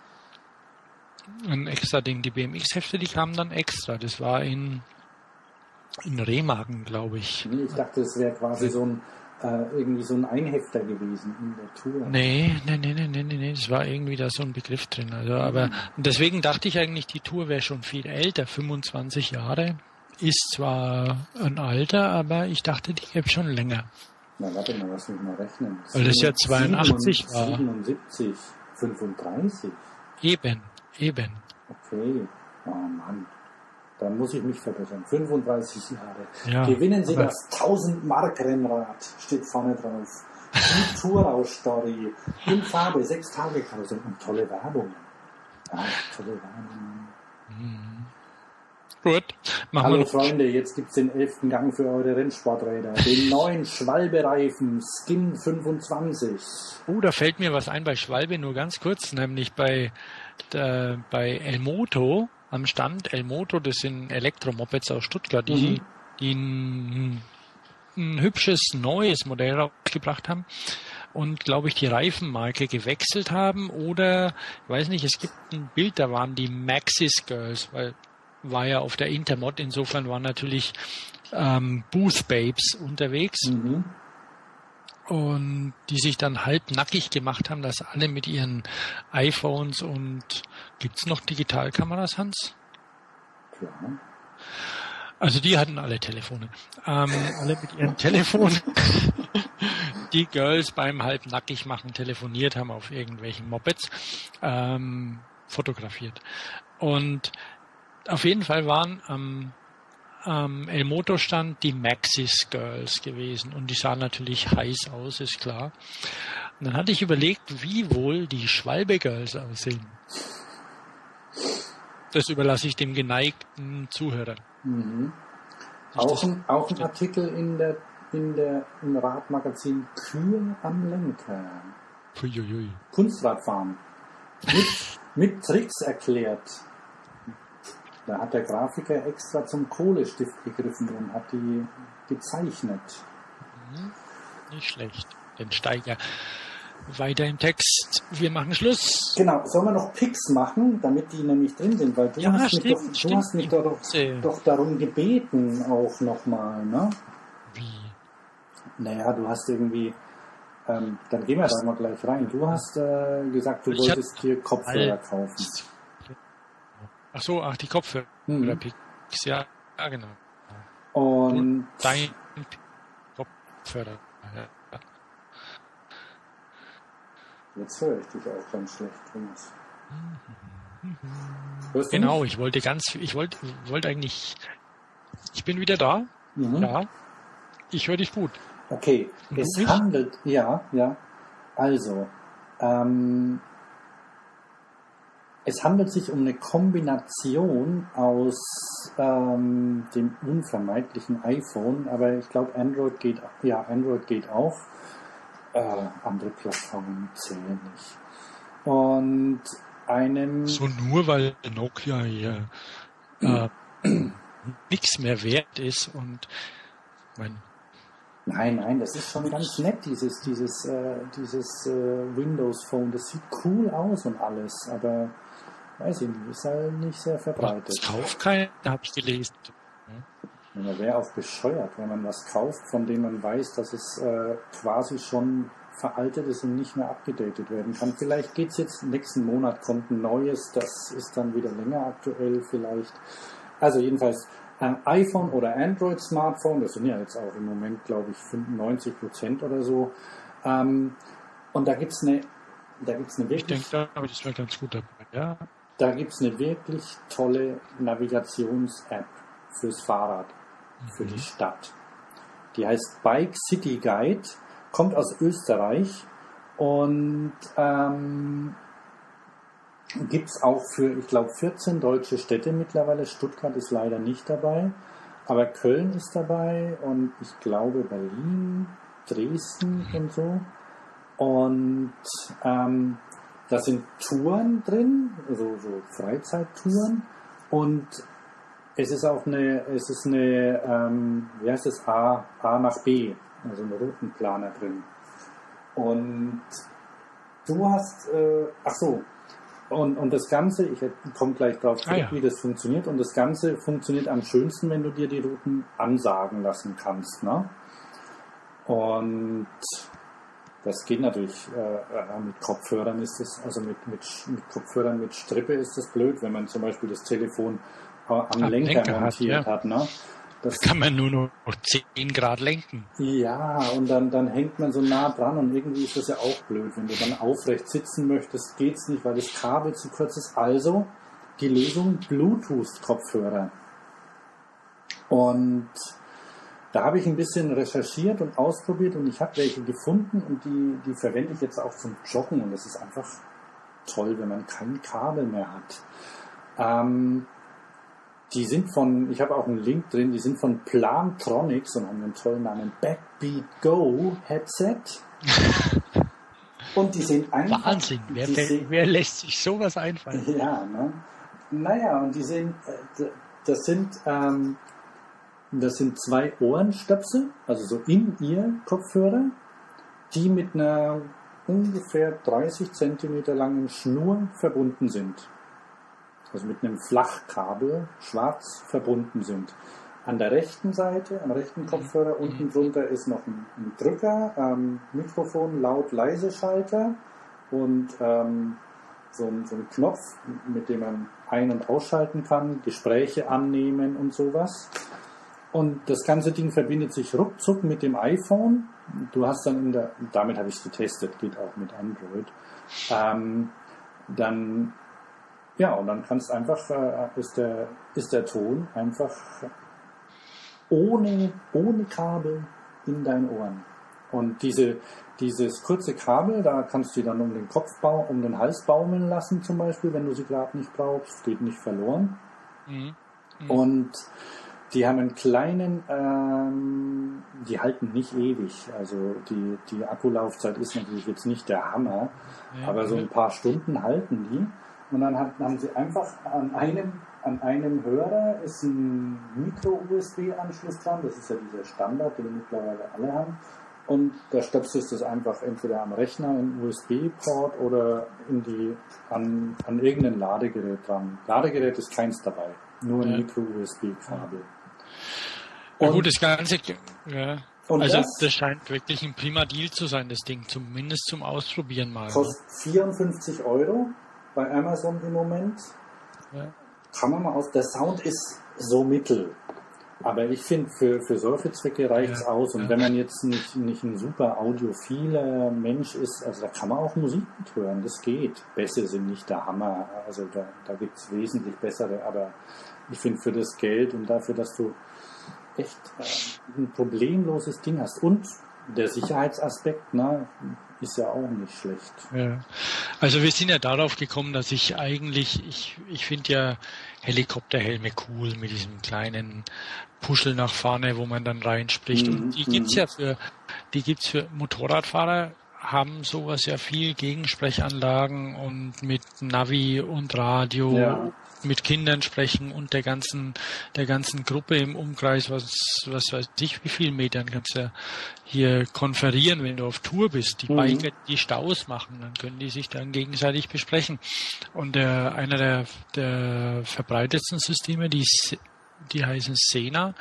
Ein extra Ding. Die BMX-Hefte, die kamen dann extra. Das war in Remagen, glaube ich. Nee, ich dachte, es wäre quasi irgendwie so ein Einhefter gewesen in der Tour. Nee. Das war irgendwie da so ein Begriff drin. Also, aber deswegen dachte ich eigentlich, die Tour wäre schon viel älter. 25 Jahre ist zwar ein Alter, aber ich dachte, die gäbe schon länger. Na, warte mal, lass mich mal rechnen. Weil das ja 82 war. 77, 35. Eben. Okay. Oh Mann. Da muss ich mich verbessern. 35 Jahre. Ja, Gewinnen Sie das 1000-Mark-Rennrad, steht vorne drauf. Die Tourau-Story. In Farbe, 6 Tage Karussell und tolle Werbung. Ja, tolle Werbung. Gut. Hallo Freunde, jetzt gibt's den 11. Gang für eure Rennsporträder. Den neuen Schwalbe-Reifen Skin 25. Da fällt mir was ein bei Schwalbe, nur ganz kurz, nämlich bei Elmoto am Stand. Elmoto, das sind Elektromopeds aus Stuttgart, die ein hübsches neues Modell rausgebracht haben und, glaube ich, die Reifenmarke gewechselt haben oder, ich weiß nicht, es gibt ein Bild, da waren die Maxis Girls, weil war ja auf der Intermod, insofern waren natürlich Booth Babes unterwegs und die sich dann halbnackig gemacht haben, dass alle mit ihren iPhones und gibt's noch Digitalkameras, Hans? Klar. Also die hatten alle Telefone. Alle mit ihren Telefonen. Die Girls beim halbnackig machen telefoniert, haben auf irgendwelchen Mopeds fotografiert. Und auf jeden Fall waren am El Moto Stand die Maxis Girls gewesen. Und die sahen natürlich heiß aus, ist klar. Und dann hatte ich überlegt, wie wohl die Schwalbe Girls aussehen. Das überlasse ich dem geneigten Zuhörer. Mhm. Auch ein Artikel im Radmagazin Kühe am Lenker. Puiuiui. Kunstradfahren. Mit Tricks erklärt. Da hat der Grafiker extra zum Kohlestift gegriffen und hat die gezeichnet. Nicht schlecht. Den Steiger. Weiter im Text. Wir machen Schluss. Genau. Sollen wir noch Pics machen, damit die nämlich drin sind? Weil du hast mich doch darum gebeten auch nochmal, ne? Wie? Naja, du hast irgendwie... dann gehen wir da mal gleich rein. Du hast gesagt, du wolltest dir Kopfhörer kaufen. Ach, die Kopfhörer. Pics, ja, genau. Und dein Kopfhörer. Ja. Jetzt höre ich dich auch ganz schlecht, Thomas. Hörst du Genau, mich? ich wollte eigentlich, ich bin wieder da. Ja, ich höre dich gut. Okay, es handelt, ja, also, es handelt sich um eine Kombination aus dem unvermeidlichen iPhone, aber ich glaube Android geht auch. Andere Plattformen zählen nicht. Und einem... So nur weil Nokia hier nichts mehr wert ist und Nein, das ist schon ganz nett, dieses Windows Phone. Das sieht cool aus und alles, aber weiß ich nicht, ist halt nicht sehr verbreitet. Das kauft keiner, habe ich gelesen. Man wäre auch bescheuert, wenn man was kauft, von dem man weiß, dass es quasi schon veraltet ist und nicht mehr abgedatet werden kann. Vielleicht geht es jetzt, nächsten Monat kommt ein neues, das ist dann wieder länger aktuell vielleicht. Also jedenfalls iPhone oder Android Smartphone, das sind ja jetzt auch im Moment, glaube ich, 95% oder so. Und da gibt's eine wirklich... Ich denke, aber das wäre ganz gut dabei, ja. Da gibt's eine wirklich tolle Navigations-App fürs Fahrrad, für die Stadt. Die heißt Bike City Guide, kommt aus Österreich und gibt's auch für, ich glaube, 14 deutsche Städte mittlerweile. Stuttgart ist leider nicht dabei, aber Köln ist dabei und ich glaube Berlin, Dresden und so. Und da sind Touren drin, also so Freizeittouren, und es ist eine, wie heißt es, A nach B, also ein Routenplaner drin. Und du hast, und das Ganze, ich komme gleich darauf zurück, wie das funktioniert, und das Ganze funktioniert am schönsten, wenn du dir die Routen ansagen lassen kannst, ne? Und das geht natürlich mit Kopfhörern, ist das, also mit Kopfhörern mit Strippe ist das blöd, wenn man zum Beispiel das Telefon am Lenker montiert hat, ne? Das kann man nur noch 10 Grad lenken. Ja, und dann hängt man so nah dran und irgendwie ist das ja auch blöd. Wenn du dann aufrecht sitzen möchtest, geht's nicht, weil das Kabel zu kurz ist. Also die Lösung Bluetooth-Kopfhörer. Und da habe ich ein bisschen recherchiert und ausprobiert und ich habe welche gefunden und die verwende ich jetzt auch zum Joggen und das ist einfach toll, wenn man kein Kabel mehr hat. Die sind ich habe auch einen Link drin, die sind von Plantronics und haben einen tollen Namen, Backbeat Go Headset. Und die sind einfach... Wahnsinn, wer lässt sich sowas einfallen? Ja, ne? Naja, und die sind, das sind 2 Ohrenstöpsel, also so In-Ear-Kopfhörer, die mit einer ungefähr 30 cm langen Schnur verbunden sind. Also mit einem Flachkabel schwarz verbunden sind. An der rechten Seite, am rechten Kopfhörer, unten drunter ist noch ein Drücker, Mikrofon, Laut-Leise-Schalter und so ein Knopf, mit dem man ein- und ausschalten kann, Gespräche annehmen und sowas. Und das ganze Ding verbindet sich ruckzuck mit dem iPhone. Du hast dann damit habe ich es getestet, geht auch mit Android. Dann, ja, und dann kannst einfach, ist der Ton einfach ohne Kabel in deinen Ohren. Und dieses kurze Kabel, da kannst du dann um den Hals baumeln lassen zum Beispiel, wenn du sie gerade nicht brauchst, geht nicht verloren. Mhm. Und die haben einen kleinen, die halten nicht ewig, also die Akkulaufzeit ist natürlich jetzt nicht der Hammer, aber so ein paar Stunden halten die. Und dann haben sie einfach an einem Hörer ist ein Micro-USB-Anschluss dran, das ist ja dieser Standard, den mittlerweile alle haben. Und da stöpselst du es einfach entweder am Rechner in USB-Port oder an irgendein Ladegerät dran. Ladegerät ist keins dabei, nur ein Micro-USB-Kabel. Ja gut, das Ganze, ja. Also das scheint wirklich ein prima Deal zu sein, das Ding, zumindest zum Ausprobieren mal. Kostet 54 € bei Amazon im Moment. Ja. Kann man mal der Sound ist so mittel. Aber ich finde, für solche Zwecke reicht es aus. Und wenn man jetzt nicht ein super audiophiler Mensch ist, also da kann man auch Musik mithören, das geht. Bässe sind nicht der Hammer, also da gibt es wesentlich bessere, aber ich finde für das Geld und dafür, dass du echt ein problemloses Ding hast. Und der Sicherheitsaspekt, ist ja auch nicht schlecht. Ja. Also wir sind ja darauf gekommen, dass ich finde ja Helikopterhelme cool mit diesem kleinen Puschel nach vorne, wo man dann reinspricht. Und die gibt's für Motorradfahrer, haben sowas ja viel, Gegensprechanlagen und mit Navi und Radio, mit Kindern sprechen und der ganzen Gruppe im Umkreis, was weiß ich, wie viel Metern kannst du hier konferieren, wenn du auf Tour bist. Die Biker, die Staus machen, dann können die sich dann gegenseitig besprechen. Und einer der verbreitetsten Systeme, die heißen Sena,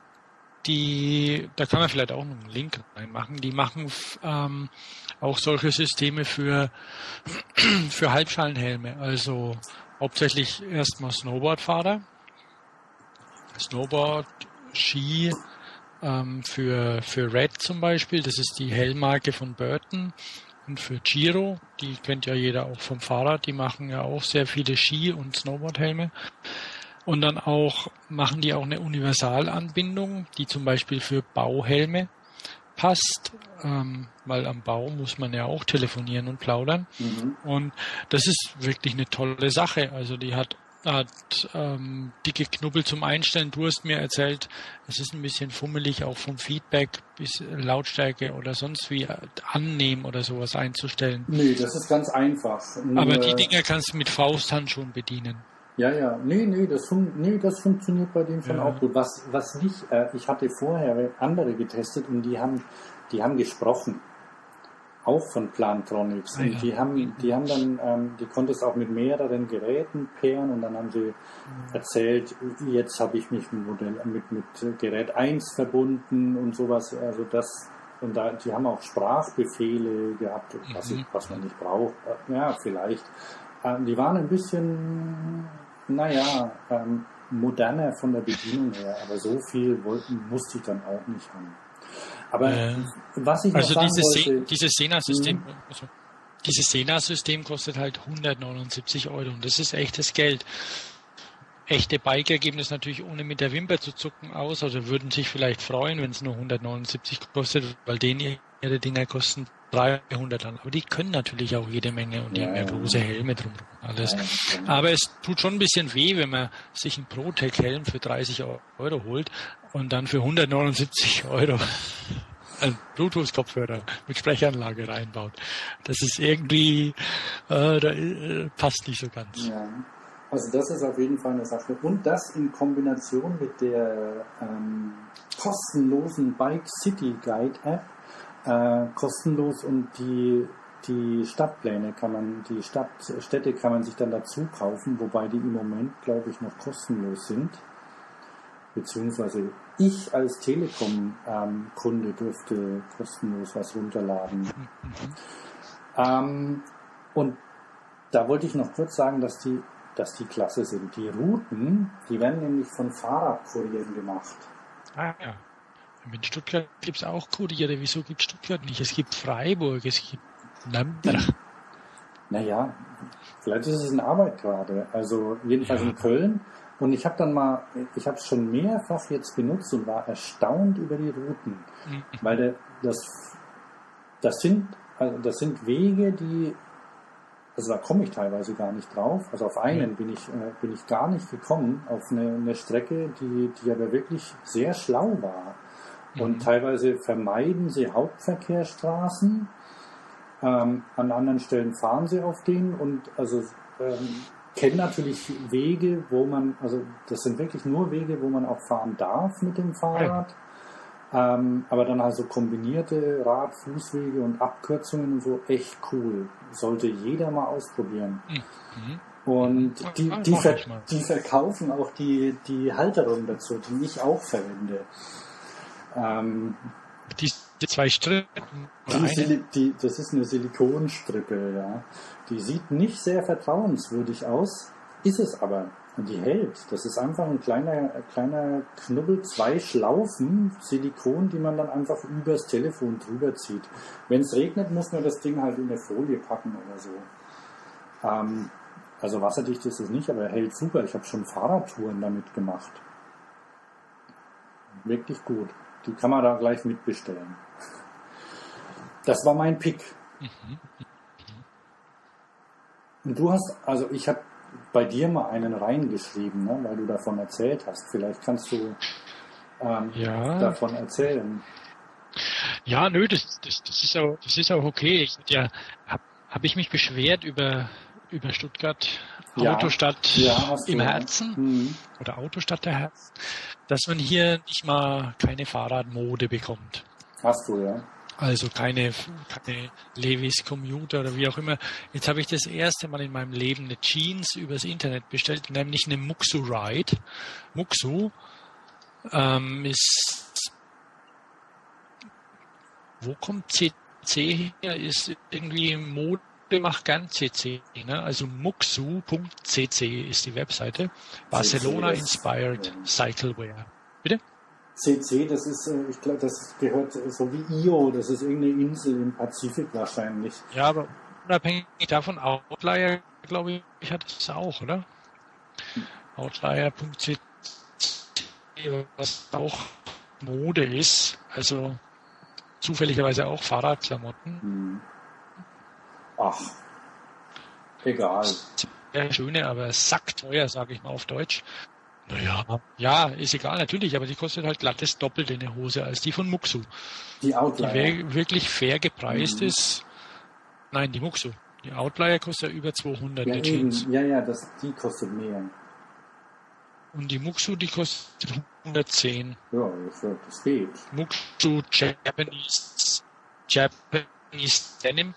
da kann man vielleicht auch noch einen Link reinmachen. Die machen auch solche Systeme für Halbschalenhelme, also hauptsächlich erstmal Snowboardfahrer, Snowboard, Ski, für Red zum Beispiel, das ist die Helmmarke von Burton, und für Giro, die kennt ja jeder auch vom Fahrrad, die machen ja auch sehr viele Ski- und Snowboardhelme. Und dann machen die auch eine Universalanbindung, die zum Beispiel für Bauhelme passt, weil am Bau muss man ja auch telefonieren und plaudern. Und das ist wirklich eine tolle Sache. Also die hat dicke Knubbel zum Einstellen. Du hast mir erzählt, es ist ein bisschen fummelig, auch vom Feedback bis Lautstärke oder sonst wie annehmen oder sowas einzustellen. Nee, das ist ganz einfach. Aber die Dinger kannst du mit Fausthand schon bedienen. Ja. Nee, das funktioniert bei dem schon auch gut. Was nicht, ich hatte vorher andere getestet und die haben gesprochen. Auch von Plantronics. Und die haben dann, die konntest auch mit mehreren Geräten pairen und dann haben sie erzählt, jetzt habe ich mich mit Gerät 1 verbunden und sowas. Also die haben auch Sprachbefehle gehabt, was man nicht braucht. Ja, vielleicht. Die waren ein bisschen, moderner von der Bedienung her, aber so viel musste ich dann auch nicht haben. Aber was ich noch sagen wollte... Dieses Sena-System, dieses Sena-System kostet halt 179 € und das ist echtes Geld. Echte Biker geben das natürlich ohne mit der Wimper zu zucken aus, also würden sich vielleicht freuen, wenn es nur 179 kostet, weil ihre Dinger kosten 300 an. Aber die können natürlich auch jede Menge und die haben ja große Helme drum alles. Aber es tut schon ein bisschen weh, wenn man sich einen ProTech-Helm für 30 € holt und dann für 179 € einen Bluetooth-Kopfhörer mit Sprechanlage reinbaut. Das ist irgendwie, passt nicht so ganz. Ja. Also das ist auf jeden Fall eine Sache. Und das in Kombination mit der kostenlosen Bike City Guide App, kostenlos, und die Stadtpläne Städte kann man sich dann dazu kaufen, wobei die im Moment, glaube ich, noch kostenlos sind. Beziehungsweise ich als Telekom-Kunde durfte kostenlos was runterladen. Und da wollte ich noch kurz sagen, dass die klasse sind. Die Routen, die werden nämlich von Fahrradkurieren gemacht. Ah ja. In Stuttgart gibt es auch Kuriere. Wieso gibt Stuttgart nicht? Es gibt Freiburg, es gibt Nürnberg. Naja, vielleicht ist es in Arbeit gerade. Also jedenfalls in Köln. Und ich habe es schon mehrfach jetzt benutzt und war erstaunt über die Routen. Weil das sind Wege, die, also da komme ich teilweise gar nicht drauf. Also auf einen bin ich gar nicht gekommen, auf eine Strecke, die aber wirklich sehr schlau war. Und teilweise vermeiden sie Hauptverkehrsstraßen. An anderen Stellen fahren sie auf denen und kennen natürlich Wege, das sind wirklich nur Wege, wo man auch fahren darf mit dem Fahrrad. Aber dann also kombinierte Rad-, Fußwege und Abkürzungen und so, echt cool. Sollte jeder mal ausprobieren. Und die verkaufen auch die Halterung dazu, die ich auch verwende. Die 2 Strippen. Das ist eine Silikonstrippe, ja. Die sieht nicht sehr vertrauenswürdig aus, ist es aber. Und die hält. Das ist einfach ein kleiner Knubbel, 2 Schlaufen Silikon, die man dann einfach übers Telefon drüber zieht. Wenn es regnet, muss man das Ding halt in eine Folie packen oder so. Also wasserdicht ist es nicht, aber hält super. Ich habe schon Fahrradtouren damit gemacht. Wirklich gut. Die kann man da gleich mitbestellen. Das war mein Pick. Und du hast, also ich habe bei dir mal einen reingeschrieben, ne, weil du davon erzählt hast. Vielleicht kannst du davon erzählen. Ja, nö, das ist auch okay. Habe ich mich beschwert über Stuttgart, Autostadt im Herzen oder Autostadt der Herzen, dass man hier nicht mal keine Fahrradmode bekommt. Hast du, ja. Also keine Levi's Commuter oder wie auch immer. Jetzt habe ich das erste Mal in meinem Leben eine Jeans übers Internet bestellt, nämlich eine Muxu Ride. Muxu ist, wo kommt CC her? Ist irgendwie Mode, macht gern CC. Ne? Also muxu.cc ist die Webseite. Barcelona Inspired Cyclewear. Bitte? CC, das ist, ich glaube, das gehört so wie Io, das ist irgendeine Insel im Pazifik wahrscheinlich. Ja, aber unabhängig davon, Outlier, glaube ich, hat es auch, oder? Outlier.cc, was auch Mode ist, also zufälligerweise auch Fahrradklamotten. Ach, egal. Sehr schöne, aber sackteuer, sage ich mal auf Deutsch. Naja, ja, ist egal, natürlich, aber die kostet halt glatt das Doppelte eine Hose als die von Muxu. Die Outlier. Die wirklich fair gepreist ist. Nein, die Muxu. Die Outlier kostet ja über 200 ja, die Jeans. Ja, die kostet mehr. Und die Muxu, die kostet 110. Ja, das geht. Muxu Japanese Denim.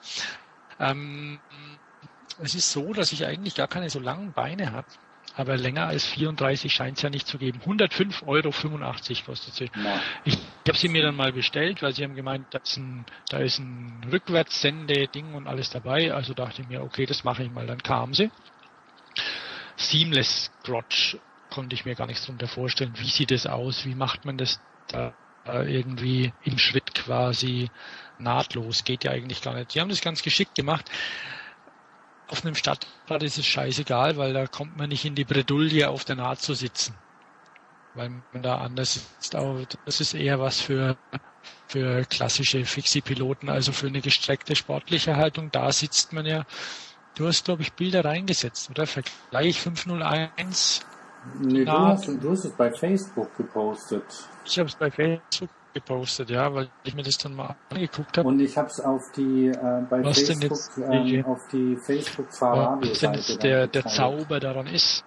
Es ist so, dass ich eigentlich gar keine so langen Beine habe. Aber länger als 34 scheint es ja nicht zu geben. 105,85 € kostet sie. Ja. Ich habe sie mir dann mal bestellt, weil sie haben gemeint, da ist ein Rückwärtssende-Ding und alles dabei. Also dachte ich mir, okay, das mache ich mal. Dann kam sie. Seamless Crotch konnte ich mir gar nichts drunter vorstellen. Wie sieht das aus? Wie macht man das da irgendwie im Schritt quasi nahtlos? Geht ja eigentlich gar nicht. Die haben das ganz geschickt gemacht. Auf einem Stadtrad ist es scheißegal, weil da kommt man nicht in die Bredouille, auf der Naht zu sitzen. Weil man da anders sitzt. Das ist eher was für klassische Fixie-Piloten, also für eine gestreckte sportliche Haltung. Da sitzt man ja. Du hast, glaube ich, Bilder reingesetzt, oder? Vergleich 501. Nee, du hast es bei Facebook gepostet. Ich habe es bei Facebook gepostet, ja, weil ich mir das dann mal angeguckt habe. Und ich habe es auf die auf die Facebook-Fahrradio-Seite. Was denn der Zauber daran ist.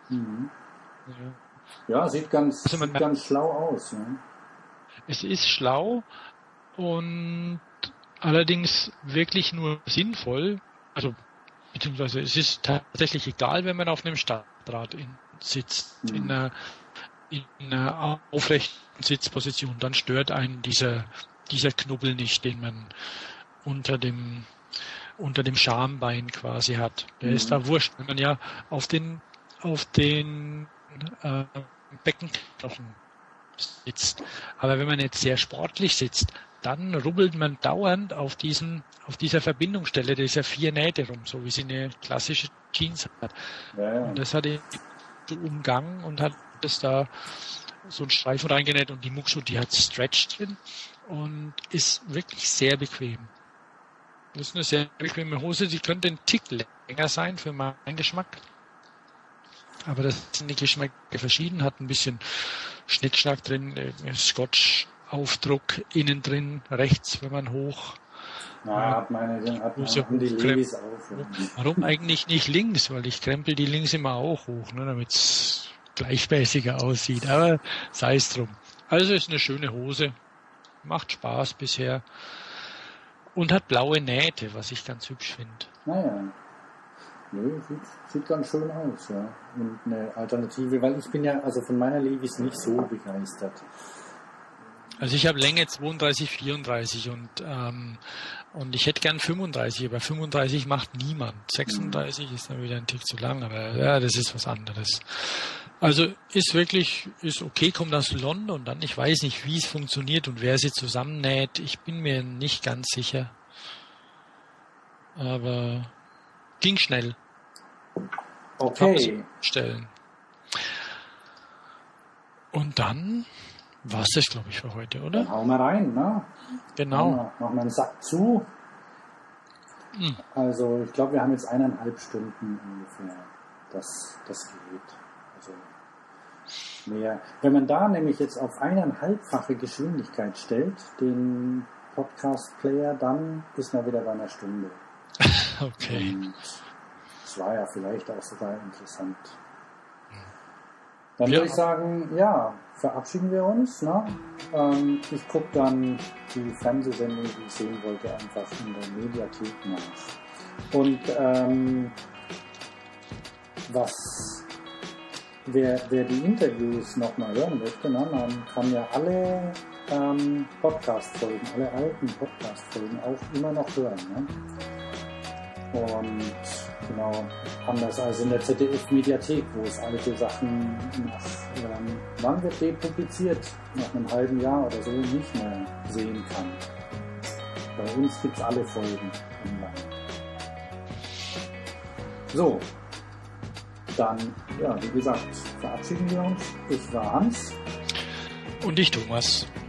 Ja, sieht ganz schlau aus. Ne? Es ist schlau und allerdings wirklich nur sinnvoll. Also beziehungsweise es ist tatsächlich egal, wenn man auf einem Stadtrad sitzt, in einer aufrechten Sitzposition, dann stört einen dieser Knubbel nicht, den man unter dem Schambein quasi hat. Der ist da wurscht, wenn man ja auf den Beckenknochen sitzt. Aber wenn man jetzt sehr sportlich sitzt, dann rubbelt man dauernd auf dieser Verbindungsstelle dieser 4 Nähte rum, so wie sie eine klassische Jeans hat. Ja. Und das hat er umgangen und hat das da so einen Streifen reingenäht und die Muxo, die hat Stretch drin und ist wirklich sehr bequem. Das ist eine sehr bequeme Hose, die könnte ein Tick länger sein für meinen Geschmack. Aber das sind die Geschmäcker verschieden, hat ein bisschen Schnittschnack drin, Scotch-Aufdruck innen drin, rechts, wenn man hoch. Haben die Levis auf. Warum eigentlich nicht links? Weil ich krempel die links immer auch hoch, ne, damit es gleichmäßiger aussieht. Aber sei es drum. Also ist eine schöne Hose. Macht Spaß bisher. Und hat blaue Nähte, was ich ganz hübsch finde. Naja. Nee, sieht ganz schön aus, ja. Und eine Alternative, weil ich bin ja also von meiner Levis nicht so begeistert. Also ich habe Länge 32, 34 und ich hätte gern 35, aber 35 macht niemand. 36 ist dann wieder ein Tick zu lang, aber ja, das ist was anderes. Also ist okay, kommt aus London dann. Ich weiß nicht, wie es funktioniert und wer sie zusammennäht. Ich bin mir nicht ganz sicher. Aber ging schnell. Okay. Stellen. Und dann war es das, glaube ich, für heute, oder? Dann hauen wir rein, ne? Genau. Machen wir einen Sack zu. Also ich glaube, wir haben jetzt 1,5 Stunden ungefähr. Das geht. Also mehr. Wenn man da nämlich jetzt auf 1,5-fache Geschwindigkeit stellt, den Podcast-Player, dann ist man wieder bei einer Stunde. Okay. Und das war ja vielleicht auch sogar interessant. Dann würde ich sagen, ja, verabschieden wir uns. Ne? Ich gucke dann die Fernsehsendung, die ich sehen wollte, einfach in der Mediathek nach. Und wer die Interviews nochmal hören möchte, ne, man kann ja alle Podcast-Folgen, alle alten Podcast-Folgen auch immer noch hören. Ne? Und genau, anders als in der ZDF-Mediathek, wo es alte Sachen wann wird die publiziert? Nach einem halben Jahr oder so nicht mehr sehen kann. Bei uns gibt es alle Folgen online. So, dann, ja, wie gesagt, verabschieden wir uns. Ich war Hans. Und ich Thomas.